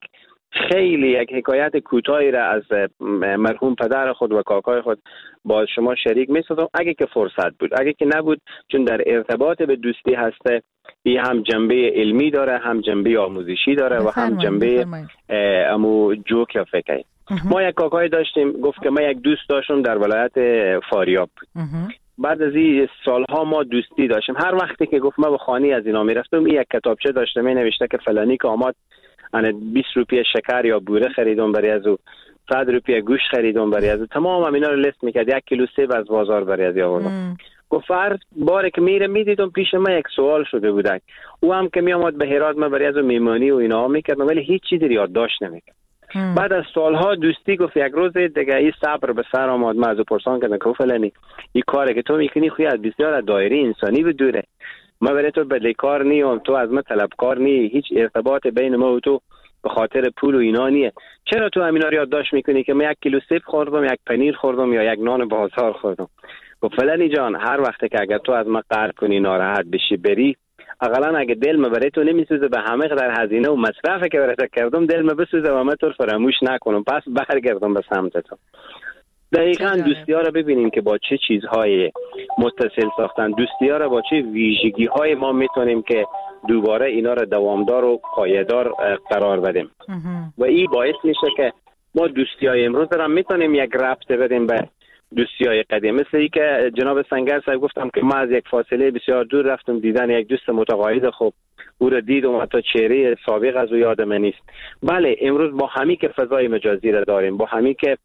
حکایت کوتاهی را از مرحوم پدر خود و کاکای خود با شما شریک می‌سازم اگه که فرصت بود. اگه که نبود، چون در ارتباط به دوستی هسته، این هم جنبه علمی داره، هم جنبه آموزشی داره و هم جنبه امو جوک یا فکری. ما یک کاکای داشتیم، گفت که من یک دوست داشتم در ولایت فاریاب بود. بعد از این سالها ما دوستی داشتیم. هر وقتی که گفت من به خانه از اینا میرفتم، یک کتابچه داشته می نوشته که فلانی که آمد 20 روپیه شکر یا بوره خریدم برای از او، 100 روپیه گوشت خریدم برای از او، تمام اینا رو لیست میکرد. 1 کیلو سیب از بازار برای از آوردم. گفت فرض باره که میدیدم پیش من یک سوال شده بودک. او هم که میامد به هرات من برای از میمانی و اینا میکردم، ولی هیچ چیزی یادداشت نمیکرد. بعد از سالها دوستی گفت یک روز دیگه این صبر به سر آمد. من از پرسان کردم که فلانی این کاری که تو میکنی خوی از بسیار از دایره انسانی بدوره. ما برای تو بدهکار نیم، تو از ما طلبکار نی، هیچ ارتباط بین ما و تو به خاطر پول و اینا نیه. چرا تو همینا رو یادداشت میکنی که من 1 کیلو سیب خوردم، 1 پنیر خوردم یا 1 نان بازار خوردم؟ گفت فلانی جان، هر وقت که اگر تو از ما قهر کنی، ناراحت بشی، بری، اقلا اگه دل ما برای تو نمیسوزه به همه قدر هزینه و مصرفی که برات کردم دل ما بسوزه و من تو فراموش نکنم، پس برگردم به سمت تو. دقیقاً دوستی ها رو ببینیم که با چه چیزهای متصل ساختن، دوستی ها رو با چه ویژگی های ما میتونیم که دوباره اینا رو دوامدار و پایدار قرار بدیم. و این باعث میشه که ما دوستی های امروز رو میتونیم یک ربط بدیم به دوستی های قدیم. مثل ای که جناب سنگر صاحب گفتم که ما از یک فاصله بسیار دور رفتم دیدن یک دوست متقاعد خوب، او را دیدم حتی چهره سابق از او یادم نیست. بله، امروز با همین که فضای مجازی را داریم، با همین که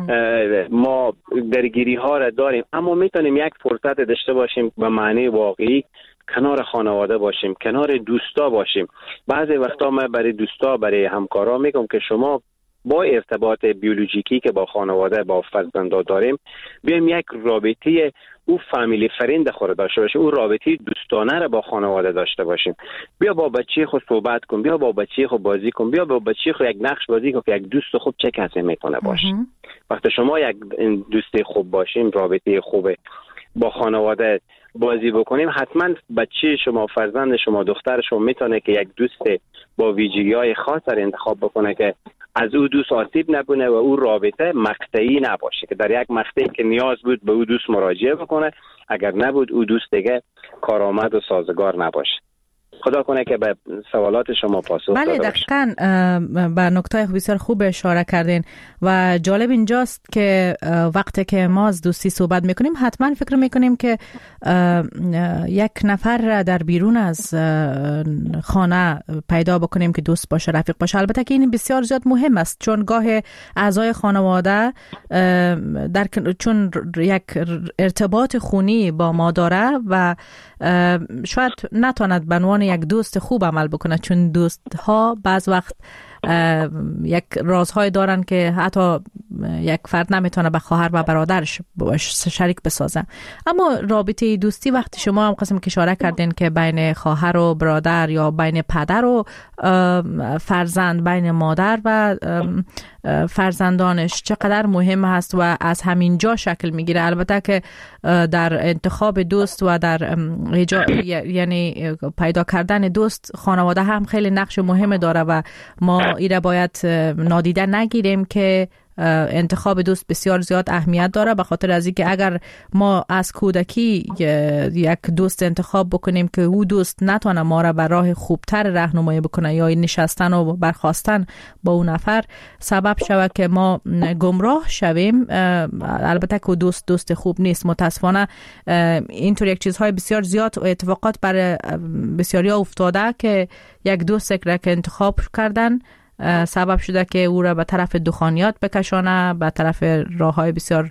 ما درگیری ها را داریم، اما میتونیم یک فرصت داشته باشیم به معنی واقعی کنار خانواده باشیم، کنار دوستا باشیم. بعضی وقتا من برای دوستا، برای همکارا میگم که شما با ارتباط بیولوژیکی که با خانواده، با فرزندا داریم، بیایم یک رابطه او فامیلی فرند خود داشته باشیم، او رابطه دوستانه را با خانواده داشته باشیم. بیا با بچه خود صحبت کن، بیا با بچه خود بازی کن، بیا با بچه خود یک نقش بازی کن که یک دوست خوب چه کسی میتونه باشه. وقتی شما یک دوست خوب باشیم، رابطه خوب با خانواده بازی بکنیم، حتما بچه شما، فرزند شما، دختر شما میتونه که یک دوست با ویژگی‌های خاص را انتخاب بکنه که از او دوست آسیب نبونه و او رابطه مقطعی نباشه، که در یک مقطعی که نیاز بود به او دوست مراجعه بکنه، اگر نبود او دوست دیگه کارآمد و سازگار نباشه. خدا کنه که به سوالات شما پاسخ داده بله دقیقاً به نکته بسیار خوب اشاره کردین و جالب اینجاست که وقتی که ما از دوستی صحبت میکنیم حتما فکر میکنیم که یک نفر در بیرون از خانه پیدا بکنیم که دوست باشه، رفیق باشه. البته که این بسیار زیاد مهم است، چون گاه اعضای خانواده چون یک ارتباط خونی با ما داره و شاید نتواند به عنوان یک دوست خوب عمل بکنه، چون دوست ها بعض وقت یک رازهای دارن که حتی یک فرد نمیتونه به خواهر و برادرش شریک بسازه. اما رابطه دوستی وقتی شما هم قسم که اشاره کردین که بین خواهر و برادر یا بین پدر و فرزند، بین مادر و فرزندانش چقدر مهم هست و از همین جا شکل میگیره. البته که در انتخاب دوست و در یعنی پیدا کردن دوست خانواده هم خیلی نقش مهم داره و ما ایره باید نادیده نگیریم که انتخاب دوست بسیار زیاد اهمیت داره، به خاطر از اینکه اگر ما از کودکی یک دوست انتخاب بکنیم که او دوست نتونه ما را به راه خوبتر راهنمایی بکنه یا نشستن و برخاستن با اون نفر سبب شود که ما گمراه شویم، البته که دوست خوب نیست. متاسفانه اینطور یک چیزهای بسیار زیاد و اتفاقات برای بسیاری افتاده که یک دوست که انتخاب کردن سبب شده که او را به طرف دخانیات بکشانه، به طرف راههای بسیار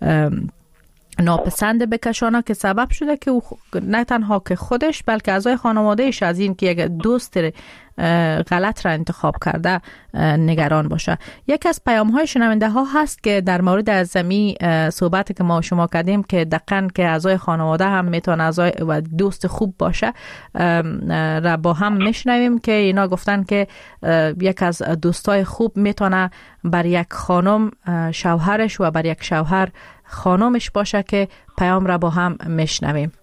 ناپسند بکشانه، که سبب شده که او نه تنها که خودش بلکه اعضای خانوادهش از این که یک دوست غلط را انتخاب کرده نگران باشه. یک از پیام‌های شنونده ها هست که در مورد از زمین صحبت که ما شما کردیم که دقیقاً که اعضای خانواده هم میتونه اعضای و دوست خوب باشه را با هم میشنویم که اینا گفتن که یک از دوستای خوب میتونه بر یک خانم شوهرش و بر یک شوهر خانمش باشه که پیام را با هم میشنویم.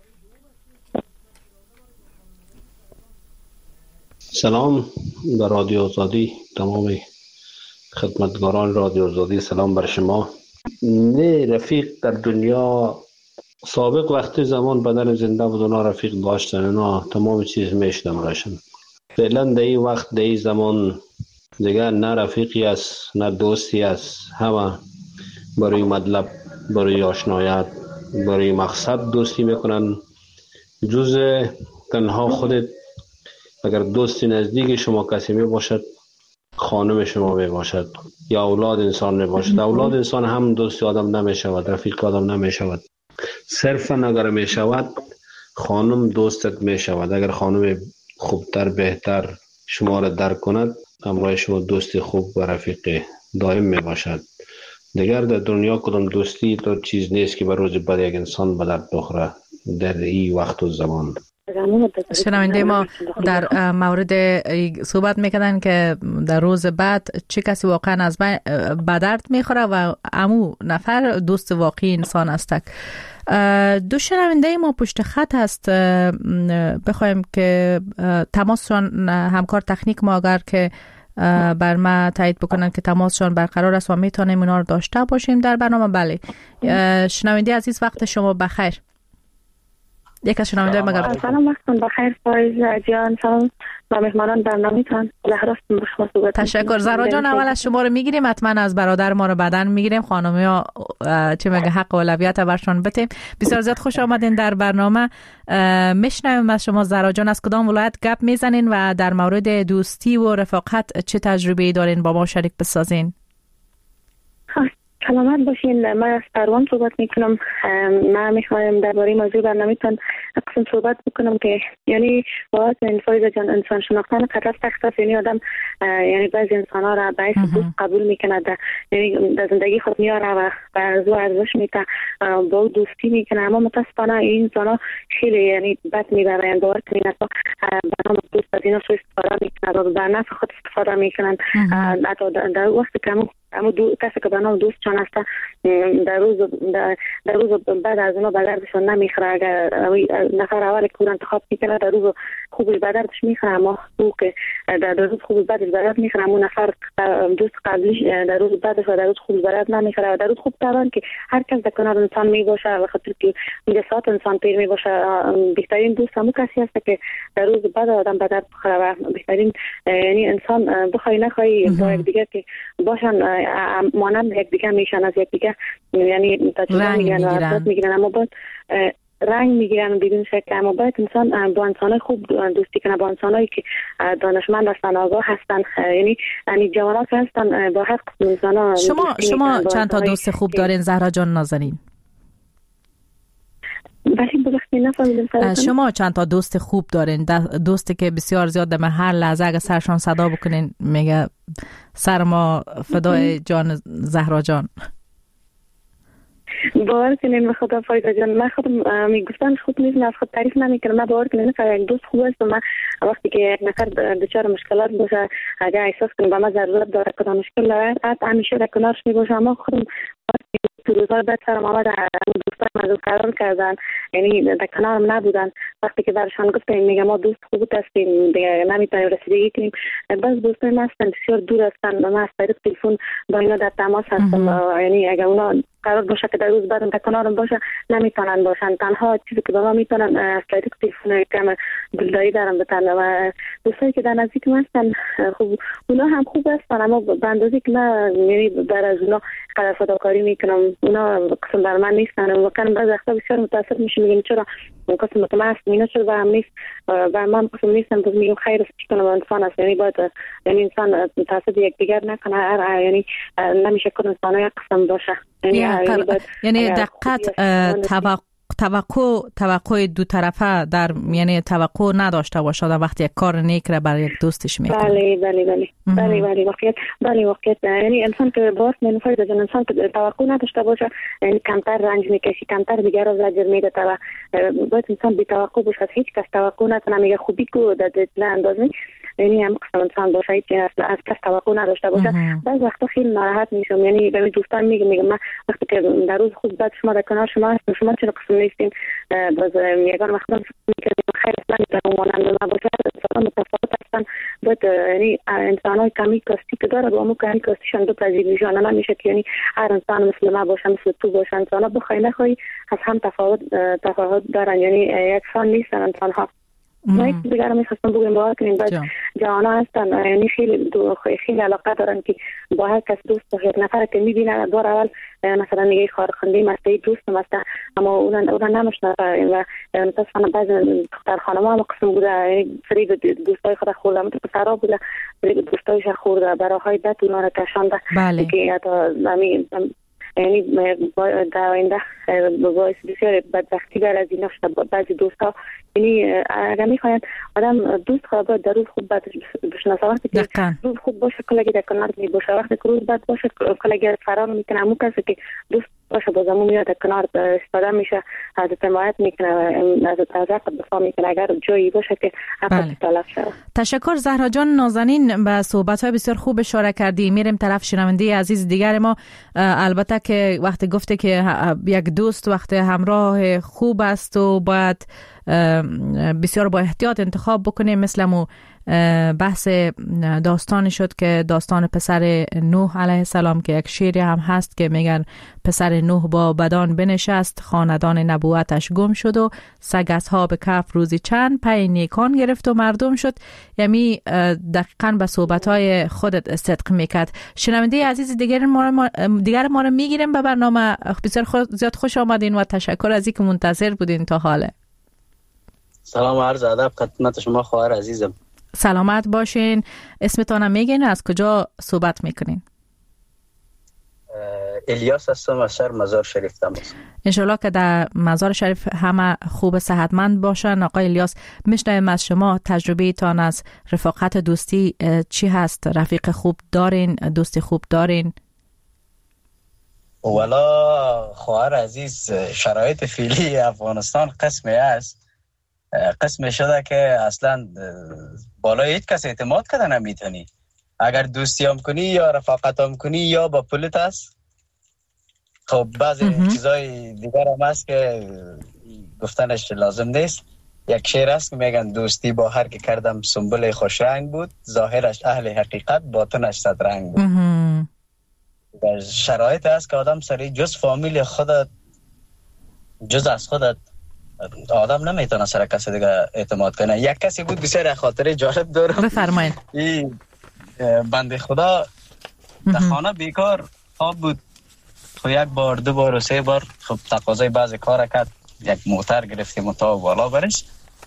سلام به رادیو آزادی، تمام خدمتگاران رادیو آزادی سلام بر شما. نه رفیق در دنیا سابق وقتی زمان بدن زنده بود اونا رفیق داشتن، اونا تمام چیز میشنم. فعلا در این وقت در این زمان دیگه نه رفیقی است نه دوستی است، همه برای مطلب، برای آشنایت، برای مقصد دوستی میکنن. جز تنها خودت اگر دوستی نزدیک شما کسی می باشد، خانم شما می باشد یا اولاد انسان می باشد، اولاد انسان هم دوستی آدم نمی شود، رفیق آدم نمی شود. صرفا اگر می شود خانم دوستت می شود. اگر خانم خوبتر بهتر شما را درک کند، همراه شما دوستی خوب و رفیق دائم می باشد. دیگر در دنیا کدام دوستی تو چیز نیست که بر روز بعد یک انسان به درد بخوره در این وقت و زمان. شنونده ما در مورد صحبت میکردن که در روز بعد چه کسی واقعا از به درد میخوره و امو نفر دوست واقعی انسان است. دو شنونده ما پشت خط هست، بخوایم که تماسشان همکار تکنیک ما اگر که بر ما تایید بکنن که تماسشان برقرار است و میتونیم اونا رو داشته باشیم در برنامه. بله شنونده عزیز وقت شما بخیر. یک از شنونده مگر سلام وقتتون بخیر فایز جان، سلام و مهمانان برنامه‌تان. زهراستون بخیر صحبت. تشکر زهرا جان. اول از شما رو میگیریم، حتما از برادر ما رو بعدن میگیریم، خانم‌ها چه میگه حق اولویت برشون بتیم. بسیار زیاد خوش آمدین در برنامه. میشنویم از شما زهرا جان، از کدام ولایت گپ میزنین و در مورد دوستی و رفاقت چه تجربه‌ای دارین با ما شریک بسازین؟ سلامت باشین. من از پروان صحبت میکنم. من میخوایم درباره موضوع برنامه‌تان اصلا صحبت بکنم که یعنی واقعا فایز جان انسان شناختن قدر سخت است. یعنی آدم یعنی بعضی انسان‌ها را باعث دوست قبول میکنه، یعنی در زندگی خود میاره و از او ارزش میده، با دوستی میکنه. اما متاسفانه این انسان‌ها خیلی یعنی بد میبرن، باور کنین تا برنامه دوست از اینا سوء استفاده میکنن و به نفع خود استفاده میکنن. حتی در وقتی که اما کسی که به نام دوستشان هست در روز بعد از اونا به دردشان نمیخوره. اگر نفر اول که او انتخاب میکنه در روز خوبش به دردش میخوره، اما او که در روز خوبش بعدش به درد میخوره، اما نفر دوست قبلیش در روز بعدش و در روز خوبش به درد نمیخوره. و در روز خوب طبعا که هر کس در کنار انسان میباشه، و خاطر که میگه ساعت انسان پیر میباشه. بهترین دوست همون کسی هست که در روز بعد آدم به درد بخوره. و بهترین یعنی انسان بخوای نخوای با یکدیگر که باشن مانند یکدیگر میشن، از یکدیگر یعنی تجربه میگیرن و عادت میگیرن، اما باید رنگ میگیرن بدون شک. اما باید انسان با انسانای خوب دوستی کنه، با انسانایی که دانشمند هستن، آگاه هستن، یعنی جوانان که هستن با هر قسم انسانا. شما چند تا دوست خوب دارین زهرا جان نازنین؟ شما چند تا دوست خوب دارین؟ دوستی که بسیار زیاد در هر لحظه اگه سرشان صدا بکنین میگه سر ما فدای جان زهرا جان؟ باور کنین به خدا فایده جان، من خودم میگفتم خوب نیست، از خود تعریف نمیکنم. من باور کنین که یک دوست خوب است. من وقتی که یک نفر دچار مشکلات باشه، اگر احساس کنم به من ضرورت داره که مشکل داره، همیشه در کنارش میباشم. اما خودم تو روزهای بعد سرم آمد دوستان از قرار کردن، یعنی در کنارم نبودن. وقتی که برشان گفتیم میگم ما دوست خوب هستیم دیگه نمیتونیم رسیدگی کنیم، بس دوستای من هستن بسیار دور هستن و من از طریق تلفن با اینا در تماس هستم. یعنی اگر اونا قرار باشه که در روز بعدم در کنارم باشه نمیتونن باشن، تنها چیزی که با ما میتونن از طریق تلفن کم دلداری دارم بتن. و دوستایی که در نزدیک من هستن خوب، اونا هم خوب هستن، اما به اندازه‌ای که من یعنی در از اونا قدر فداکاری میکنم اونا قسم بر من نیستن. و واقعا بعضی وقتا بسیار متاسف میشم، میگم چرا قسم من هست اینا چرا برام نیست و من قسم نیستم. باز میگم خیر است چیکار انسان است، یعنی باید یعنی انسان متاسف یکدیگر نکنه، یعنی نمیشه که انسان یک قسم باشه. یعنی دقت توقع دو طرفه در یعنی توقع نداشته باشه در وقتی یک کار نیک را برای یک دوستش میکنه. بله واقعیت یعنی انسان که باز نمیفهمه جان، انسان که توقع نداشته باشه یعنی کمتر رنج میکشه، کمتر دیگر رو زجر میده. و باید انسان بی توقع باشه، هیچ کس توقع نکنه میگه خوبی کو در دل اندازه، یعنی هم قسم انسان باشه هیچ از کس توقع نداشته باشه. بعضی وقتا خیلی ناراحت میشم، یعنی به دوستان میگم من وقتی که در روز خوب بعد شما در کنار شما هستم، شما چرا قسم نیستین؟ باز یگان وقتا میگم خیر است نمیتونم ما باشه انسان متفاوت هستن. باید یعنی انسانای کمی کاستی که داره با مو کمی کاستیشون دو پذیر میشن، نمیشه که یعنی هر انسان مثل ما باشه مثل تو باشه. انسانا بخوای نخوای از هم تفاوت دارن، یعنی یکسان نیستن انسان ها. من دیگر میخواستم بگم باور کنیم بعد جوانا هستن یعنی خیلی علاقه دارن که با هر کس دوست باشه. یک نفر که میبینه بار اول مثلا میگه خارخنده مسته دوست مسته، اما اون نمیشناسه. و متاسفانه بعضی دختر خانم‌ها هم قسم بوده یعنی فرید دوستای خود خورده، مثل پسرها بوده فرید دوستایش خورده، براهای بد اونا رو کشانده که حتی یعنی در آینده باعث بسیار بدبختی بر از اینا شده. بعضی دوستا یعنی اگر میخواین آدم دوست خواهد در روز خوب بد بشناسه، وقتی که روز خوب باشه کلگی در کنار می باشه، وقتی که روز بد باشه کلگی فرار میکنه. همون کسی که دوست باشه باز همون میاد در کنار استفاده میشه، از حمایت میکنه، از حق دفاع میکنه اگر جایی باشه که حق طلب شود. تشکر زهرا جان نازنین، به صحبت‌های بسیار خوب اشاره کردی. میریم طرف شنونده عزیز دیگر ما. البته که وقتی گفته که یک دوست وقتی همراه خوب است و باید بسیار با احتیاط انتخاب بکنیم، مثل مو بحث داستانی شد که داستان پسر نوح علیه السلام که یک شیری هم هست که میگن پسر نوح با بدان بنشست، خاندان نبوتش گم شد و سگ اصحاب کهف روزی چند پی نیکان گرفت و مردم شد. یعنی دقیقاً به صحبت‌های خودت صدق میکرد. شنونده عزیز دیگر ما رو میگیریم به برنامه. بسیار زیاد خوش آمدین و تشکر از اینکه منتظر بودین تا حاله. سلام و عرض ادب خدمت شما خواهر عزیزم. سلامت باشین. اسمتون میگین، از کجا صحبت میکنین؟ الیاس هستم از شهر مزار شریف تماس. انشالله که در مزار شریف همه خوب صحتمند باشن. آقای الیاس میشنویم از شما تجربه تان از رفاقت دوستی چی هست؟ رفیق خوب دارین؟ دوستی خوب دارین؟ والا خواهر عزیز شرایط فعلی افغانستان قسمی است، قسم شده که اصلا بالای هیچ کس اعتماد کرده نمیتونی. اگر دوستی هم کنی یا رفاقت هم کنی یا با پولت است. خب بعضی چیزای دیگر هم هست که گفتنش لازم نیست. یک شعر است که میگن دوستی با هر که کردم سنبل خوش رنگ بود، ظاهرش اهل حقیقت باطنش صد رنگ بود. شرایط هست که آدم سری جز فامیل خودت، جز از خودت آدم نمیتونه سر کسی دیگه اعتماد کنه. یک کسی بود بسیار خاطره جالب دارم. بفرمایید. این بنده خدا در خانه بیکار خواب بود. خب یک بار دو بار و سه بار خب تقاضای بعضی کار کرد، یک موتر گرفتیم و تا بالا برش.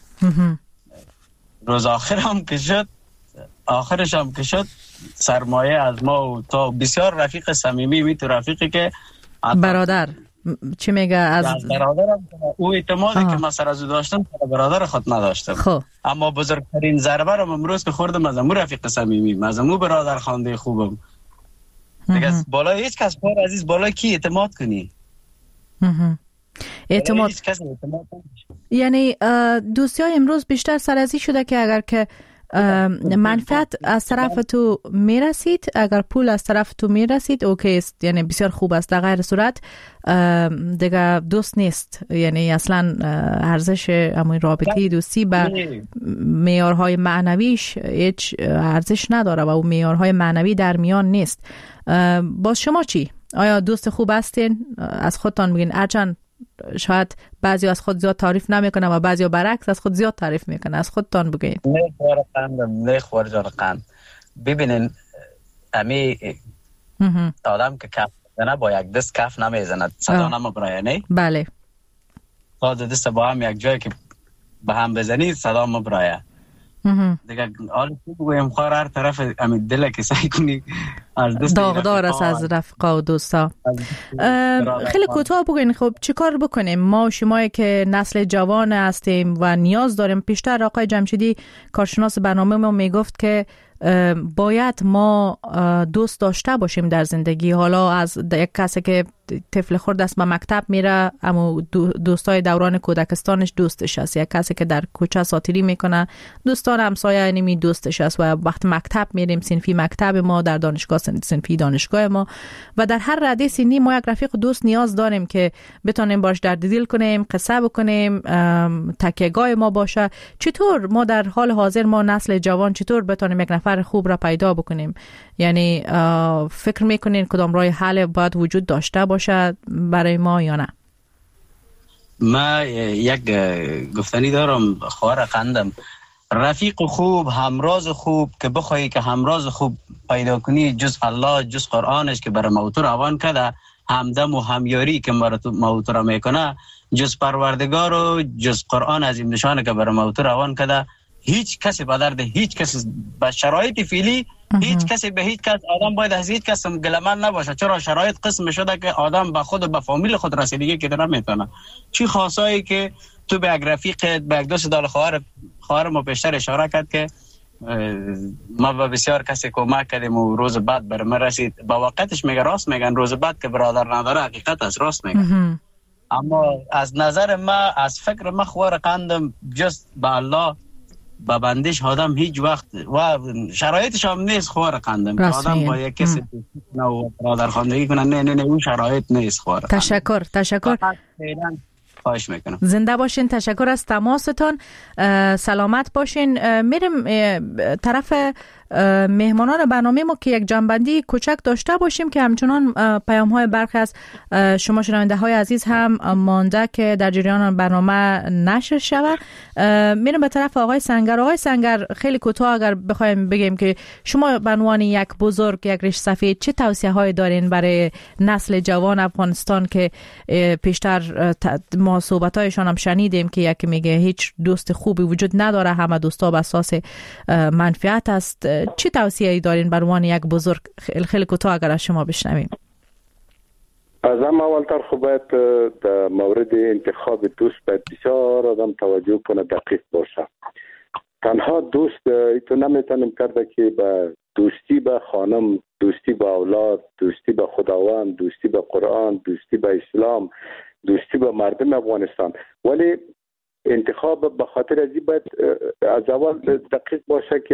روز آخرش هم که شد سرمایه از ما و تا بسیار رفیق صمیمی می تو رفیقی که برادر چی میگه از برادرم او اعتمادی که من سر از او داشتم برادر خود نداشتم. خب اما بزرگترین ضربه رو امروز که خوردم از امو رفیق صمیمی، از امو برادر خوانده خوبم. دیگه بالای هیچ کس بار عزیز بالای کی اعتماد کنی؟ اعتماد یعنی دوستی های امروز بیشتر سرازی شده که اگر که منفعت از طرف تو میرسید، اگر پول از طرف تو میرسید اوکی است، یعنی بسیار خوب است. در غیر صورت دیگه دوست نیست. یعنی اصلا ارزش همون رابطه دوستی به معیارهای معنویش هیچ ارزش نداره و اون معیارهای معنوی در میان نیست. باز شما چی؟ آیا دوست خوب هستین؟ از خودتان بگین. هرچند شاید بعضی از خود زیاد تعریف نمیکنه و بعضی برعکس از خود زیاد تعریف میکنه. از خودتان بگین. نه خوار جان قند. ببینین امی آدم که کف بزنه با یک دست کف نمیزنه، صدا نمیبره نه؟ بله. با دست با هم یک جایی که به هم بزنید صدا مبره. دیگه حالا چی بگویم خوار هر طرف امی دل که سعی کنی از دست داغدار است از رفقا و دوستا. خیلی کوتاه بگوین خب چی کار بکنیم ما شمایی که نسل جوان هستیم و نیاز داریم؟ پیشتر آقای جمشیدی کارشناس برنامه ما میگفت که باید ما دوست داشته باشیم در زندگی. حالا از یک کسی که طفل خرد است به مکتب میره اما دوستای دوران کودکستانش دوستش است، یک کسی که در کوچه ساتیری میکنه دوستان همسایه نمی دوستش است و وقت مکتب میریم صنفی مکتب ما، در دانشگاه صنفی دانشگاه ما و در هر رده سنی ما یک رفیق دوست نیاز داریم که بتونیم باش درد دل کنیم، قصه بکنیم، تکیهگاه ما باشه. چطور ما در حال حاضر ما نسل جوان چطور بتونیم یک نفر خوب را پیدا بکنیم؟ یعنی فکر میکنین کدام راه حل باید وجود داشته باشه برای ما یا نه؟ ما یک گفتنی دارم خوار قندم، رفیق خوب، همراز خوب که بخوایی که همراز خوب پیدا کنی جز الله، جز قرآنش که برای موتور روان کرده، همدم و همیاری که موتور میکنه، جز پروردگار و جز قرآن عظیم نشانه که برای موتور روان کرده، هیچ کسی به درد هیچ کسی به شرایط فعلی هیچ کسی به هیچ کس آدم باید از هیچ کس گلمن نباشه. چرا شرایط قسم شده که آدم به خود و به فامیل خود رسیدگی که نمیتونه. چی خاصایی که تو به یک رفیق به یک دوست دال خواهر ما پیشتر اشاره کرد که ما به بسیار کسی کمک کردیم و روز بعد بر ما رسید. با وقتش میگه راست میگن، روز بعد که برادر نداره حقیقت از راست میگن. اما از نظر ما، از فکر ما خوار قندم جست به الله با بندش آدم هیچ وقت و شرایطش هم نیست خوار قندم که آدم با یک کسی و برادر خواندگی کنه. نه اون شرایط نیست خوار. تشکر خواهش میکنم. زنده باشین. تشکر از تماستان. سلامت باشین. میرم طرف مهمانان برنامه ما که یک جنبندی کوچک داشته باشیم که همچنان پیام های برخی از شما شنونده های عزیز هم مانده که در جریان برنامه نشر شود. میرم به طرف آقای سنگر. آقای سنگر خیلی کوتاه اگر بخوایم بگیم که شما به عنوان یک بزرگ، یک ریش سفید، چه توصیه هایی دارین برای نسل جوان افغانستان که پیشتر ما صحبت هایشان هم شنیدیم که یکی میگه هیچ دوست خوبی وجود نداره، همه دوستا بر اساس منفعت است. چه توصیه‌ای دارین بر عنوان یک بزرگ؟ خیلی کوتاه اگر از شما بشنویم. از هم اولتر خب باید در مورد انتخاب دوست باید بسیار آدم توجه کنه، دقیق باشه. تنها دوست تو نمیتونیم کرده که به دوستی به خانم، دوستی به اولاد، دوستی به خداوند، دوستی به قرآن، دوستی به اسلام، دوستی به مردم افغانستان، ولی انتخاب به خاطر ازی باید از اول دقیق باشه که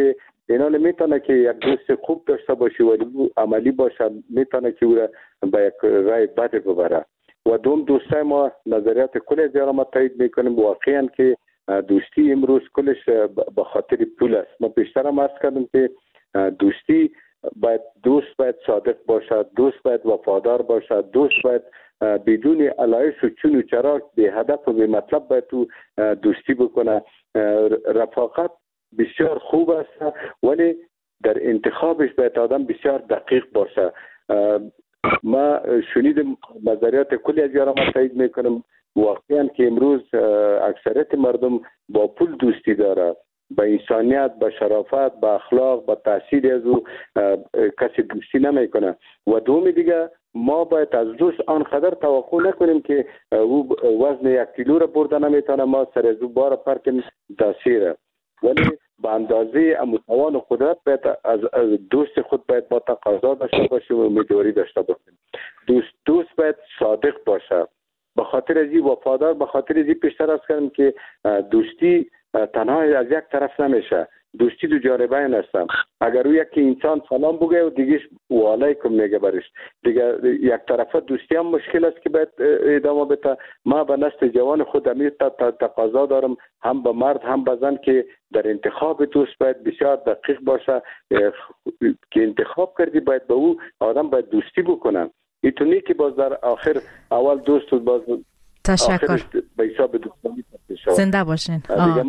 اینا نمیتونه که یک دوست خوب داشته باشه ولی او عملی باشه، میتونه که او را به یک رای بد ببره. و دوم دوستای ما نظریات کلی از ما تایید میکنیم واقعا که دوستی امروز کلش به خاطر پول است. ما پیشتر هم عرض کردم که دوستی دوست باید صادق باشد، دوست باید وفادار باشد، دوست باید بدون علایش و چون و چرا به هدف و به مطلب باید تو دوستی بکنه. رفاقت بسیار خوب است ولی در انتخابش باید آدم بسیار دقیق باشه. ما شنیدم نظریات کلی از یارم تایید میکنم واقعا که امروز اکثریت مردم با پول دوستی داره، با انسانیت، با شرافت، با اخلاق، با تحصیل از او کسی دوستی نمیکنه. و دومی دیگه ما باید از دوست آنقدر توقع نکنیم که او وزن 1 کیلو را برده نمیتونه ما سر از او بار پرکیم تاثیره، ولی به اندازه توان و قدرت باید از دوست خود باید ما تقاضا داشته باشیم و امیدواری داشته باشیم. دوست باید صادق باشه، به خاطر ازی وفادار، به خاطر ازی پیشتر از کردم که دوستی تنها از یک طرف نمیشه، دوستی دو جانبین هستم. اگر او یک انسان سلام بگه و دیگه و علیکم میگه برش، دیگه یک طرفه دوستی هم مشکل است که باید ادامه بده. ما به نسل جوان خود امیر تقاضا دارم، هم به مرد هم به زن، که در انتخاب دوست باید بسیار دقیق باشه که انتخاب کردی باید به او آدم باید دوستی بکنن. اینطوری که باز در آخر اول دوست و باز تشکر. زنده باشین.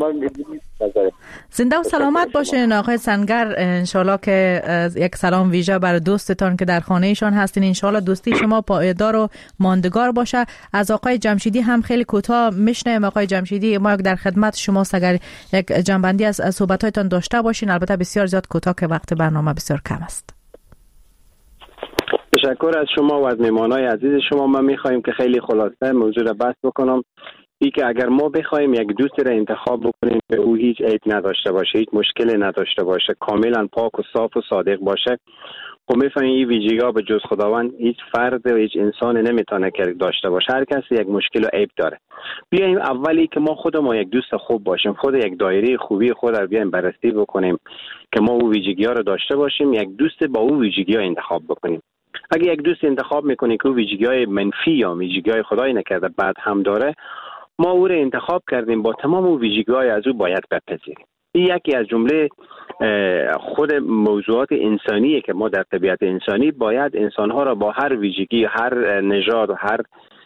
زنده و سلامت باشین آقای سنگر. انشالله که یک سلام ویژه برای دوستتان که در خانه ایشان هستین. انشالله دوستی شما پایدار و ماندگار باشه. از آقای جمشیدی هم خیلی کوتاه میشنیم. آقای جمشیدی، ما در خدمت شماست، اگر یک جنبندی از صحبتاتون داشته باشین، البته بسیار زیاد کوتاه که وقت برنامه بسیار کم است. تشکر از شما و از مهمانای عزیز شما. ما میخوایم که خیلی خلاصه موضوع را بحث بکنم. این که اگر ما بخوایم یک دوست را انتخاب بکنیم که او هیچ عیب نداشته باشه، هیچ مشکلی نداشته باشه، کاملا پاک و صاف و صادق باشه، خب میفهمیم این ویژگی‌ها به جز خداوند هیچ فرد و هیچ انسان نمیتونه که داشته باشه. هر کسی یک مشکل و عیب داره. بیایم اولی که ما خودمون یک دوست خوب باشیم، خود یک دایره خوبی خود را بیایم بررسی بکنیم که ما او ویژگی‌ها رو داشته باشیم، یک دوست با او ویژگی‌ها انتخاب بکنیم. اگه یک دوست انتخاب میکنی که ویژگی‌های منفی یا ویژگی‌های خدای نکرده بعد هم داره، ما او رو انتخاب کردیم با تمام ویژگی‌های از او باید بپذیریم. این یکی از جمله خود موضوعات انسانیه که ما در طبیعت انسانی باید انسان‌ها را با هر ویژگی، هر نژاد و هر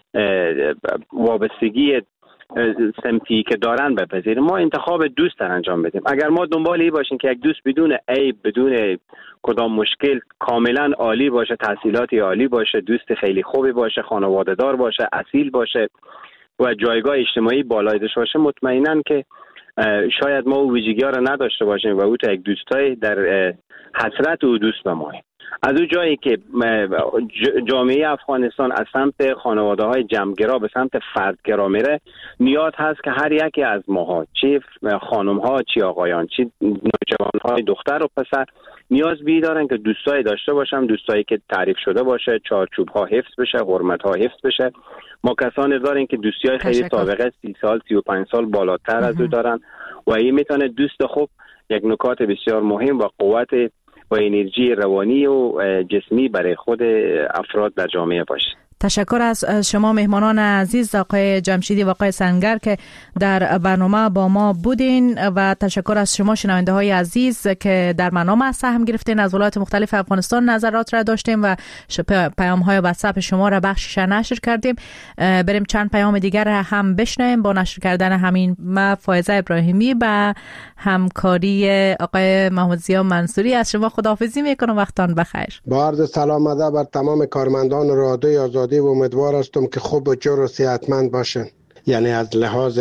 وابستگی سمتی که دارن بپذیریم. ما انتخاب دوست را انجام بدیم. اگر ما دنبال این باشیم که یک دوست بدون عیب، بدون کدام مشکل، کاملا عالی باشه، تحصیلاتی عالی باشه، دوست خیلی خوبی باشه، خانواده دار باشه، اصیل باشه و جایگاه اجتماعی بالایی داشته باشه، مطمئناً که شاید ما او ویژگی‌ها را نداشته باشیم و او تا یک دوستای در حسرت او دوست بمانیم. از اون جایی که جامعه افغانستان از سمت خانواده‌های جمع‌گرا به سمت فردگرا میره، نیاز هست که هر یکی از ماها، چه خانم‌ها چه آقایان، چه نوجوان‌های دختر و پسر، نیاز دارن که دوستایی داشته باشن، دوستایی که تعریف شده باشه، چارچوب‌ها حفظ بشه، حرمت‌ها حفظ بشه. ما کسانی داریم که دوستی‌های خیلی سابقه 30 سال 35 سال بالاتر از او دارن و این میتونه دوست خوب یک نکات بسیار مهم و قوت و انرژی روانی و جسمی برای خود افراد در جامعه باشه. تشکر از شما مهمانان عزیز آقای جمشیدی و آقای سنگر که در برنامه با ما بودین و تشکر از شما شنونده های عزیز که در برنامه سهم گرفتین. از ولایات مختلف افغانستان نظرات را داشتیم و پیام های واتساپ شما را بخشش نشر کردیم. بریم چند پیام دیگر هم بشنویم. با نشر کردن همین ما فائزه ابراهیمی و همکاری آقای محمد ضیا منصوری از شما خداحافظی میکنم. وقتان بخیر. با عرض سلام ادب بر تمام کارمندان رادیوی آزادی و امیدوار هستم که خوب و جور و صحتمند باشن. یعنی از لحاظ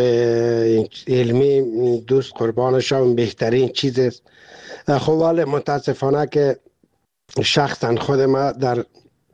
علمی دوست قربانشان بهترین چیز است. خب ولی متاسفانه که شخصا خود ما در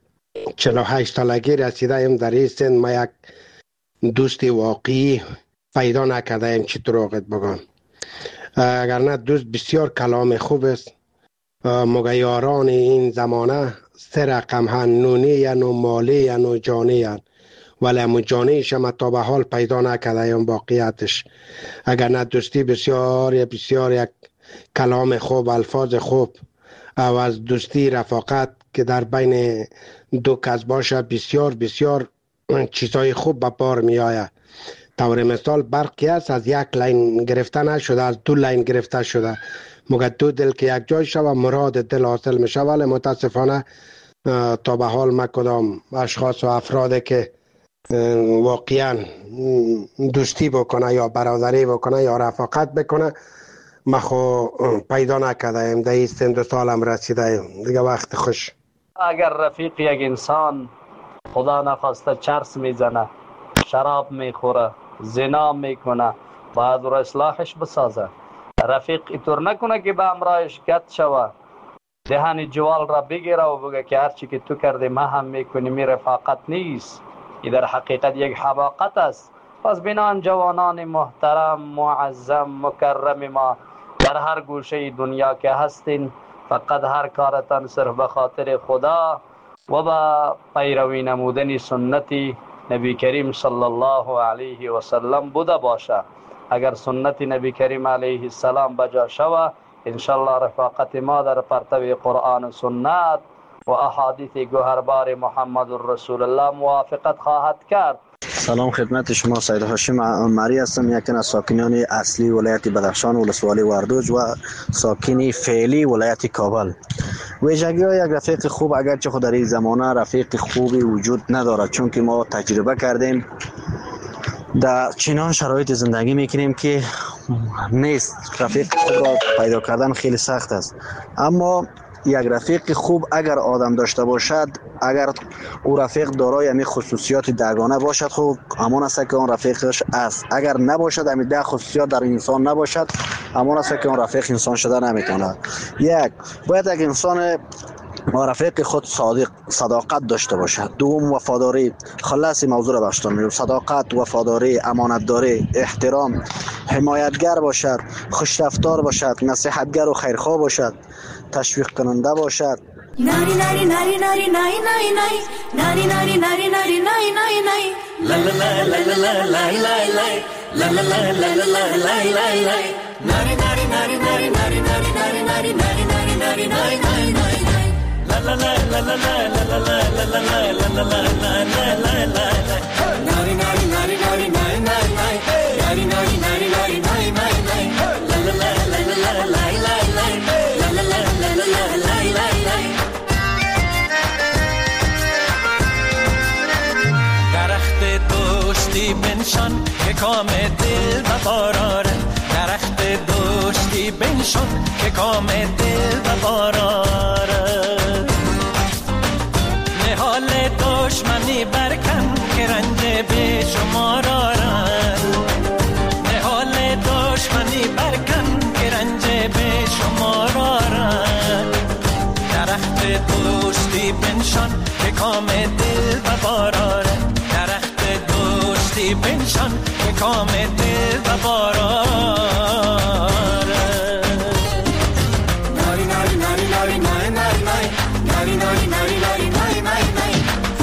48 سالگی رسیده ایم، در این سن ما یک دوست واقعی پیدا نکرده ایم. چی دروغت بگم، اگر نه دوست بسیار کلام خوب است. مگه یاران این زمانه 3 رقم هن، نونی یا مالی یا جانی هن، ولی همون جانیش هم تا به حال پیدا نکرده ایم. باقیتش اگر نه دوستی بسیار یک کلام خوب، الفاظ خوب او از دوستی رفاقت که در بین دو کس باشه بسیار بسیار چیزای خوب به بار می آید. طور مثال برقی است از یک لاین گرفته نشده، از دو لاین گرفته شده. مگه دو دل که یک جای شود مراد دل حاصل می شود. ولی متاسفانه تا به حال ما کدام اشخاص و افرادی که واقعا دوستی بکنه یا برادری بکنه یا رفاقت بکنه ما خو پیدا نکرده ایم. در این سن دو سالم رسیده ایم دیگه. وقت خوش. اگر رفیق یک انسان خدا نخواسته چرس میزنه، شراب میخوره، زنا میکنه، باید رو اصلاحش بسازه. رفیق اینطور نکنه که به امرایش گت شوه، دهن جوال را بگیره و بگه که هرچی که تو کرده ما هم میکنی. می رفاقت نیست، این در حقیقت یک حماقت است. پس بنان جوانان محترم، معظم، مکرم ما در هر گوشه دنیا که هستین، فقط هر کارتان صرف به خاطر خدا و با پیروی نمودن سنتی نبی کریم صلی الله علیه و سلم بوده باشه. اگر سنت نبی کریم علیه السلام بجا شوه، انشالله رفاقت ما در پرتو قرآن و سنت و احادیث گوهربار محمد رسول الله موافقت خواهد کرد. سلام خدمت شما، سید هاشم مری هستم، یکی از ساکنان اصلی ولایت بدخشان ولسوالی وردوج و ساکن فعلی ولایت کابل. ویژگی های یک رفیق خوب اگرچه خود در این زمانه رفیق خوبی وجود ندارد، چون که ما تجربه کردیم در چنان شرایط زندگی میکنیم که نیست، رفیق خوب را پیدا کردن خیلی سخت است. اما یک رفیق خوب اگر آدم داشته باشد، اگر او رفیق دارای همین خصوصیات دگانه باشد، خوب همان است که اون رفیقش است. اگر نباشد همین ده خصوصیات در انسان نباشد، همان است که اون رفیق انسان شده نمیتواند. یک باید یک انسان رفیق خود صداقت داشته باشد. دوم وفاداری. خلاص موضوع را باشتم میگم. صداقت، وفاداری، امانتداری، احترام، حمایتگر باشد، خوش رفتار باشد، نصیحتگر و خیرخواه باشد، تشویق کننده باشد. ناری ناری ناری ناری ناری ناری ناری ناری ناری ناری ناری ناری ناری لا لا لا لا لا لا لا لا لا لا لا لا لا لا لا ناری ناری ناری ناری ناری ناری ناری ناری ناری ناری ناری ناری ناری لا لا لا لا لا لا لا لا لا لا لا لا لا لا ناری ناری ناری ناری ناری ناری ناری ناری ناری ناری ناری ناری لا لا لا لا لا لا لا لا لا لا لا لا لا درخت دوستی بنشان که کام دل بباراره، درخت دوستی بنشان که کام دل بباراره، نهال دشمنی برکن که رنج به شما رارد، نهال دشمنی برکن که رنج به شما رارد، درخت دوستی بنشان که کام دل بباراره، درخت دوستی بنشان که کام دل بباراره. ناری ناری ناری ناری ناری ناری ناری ناری ناری ناری ناری ناری ناری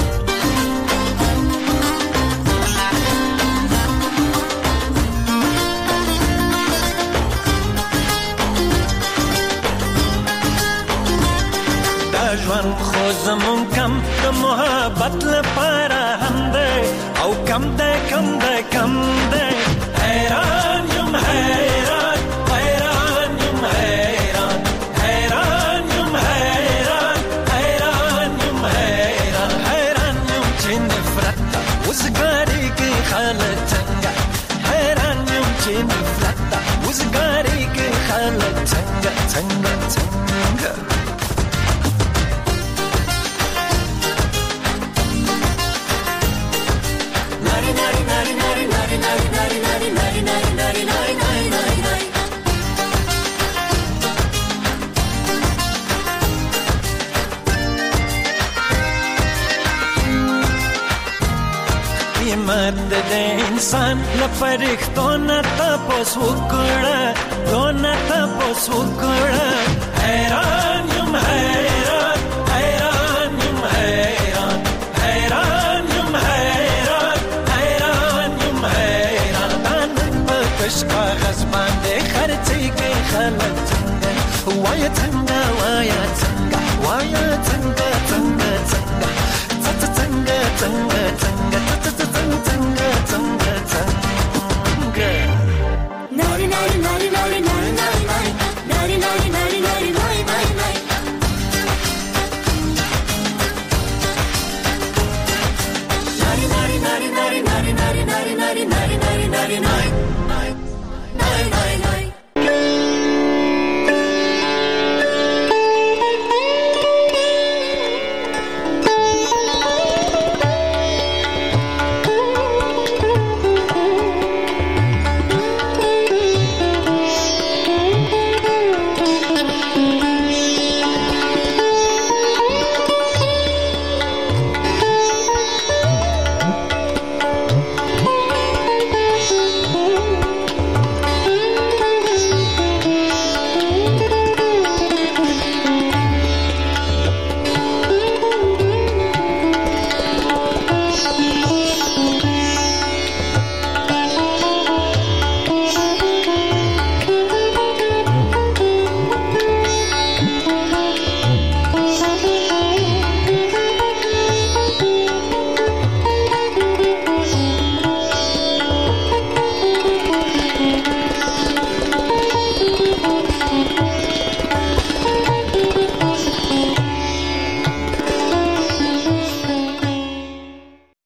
دجوان خوزمون کم د محبت لپاره هم ده او کم ده کم ده کم ده حیران یم حیران حیران یم حیران حیران یم حیران حیران یم حیران حیران یم چه نفرت وزگاری که خالتنگا حیران یم چه نفرت وزگاری که خالتنگا تنگا تنگا مرد د انسان لپریختونه تپوس وکړه دونه تپوس وکړه حیران یم حیران حیران یم حیران حیران یم حیران حیران یم حیران دان په کش کاغذ باندې خرڅېږي خلک nari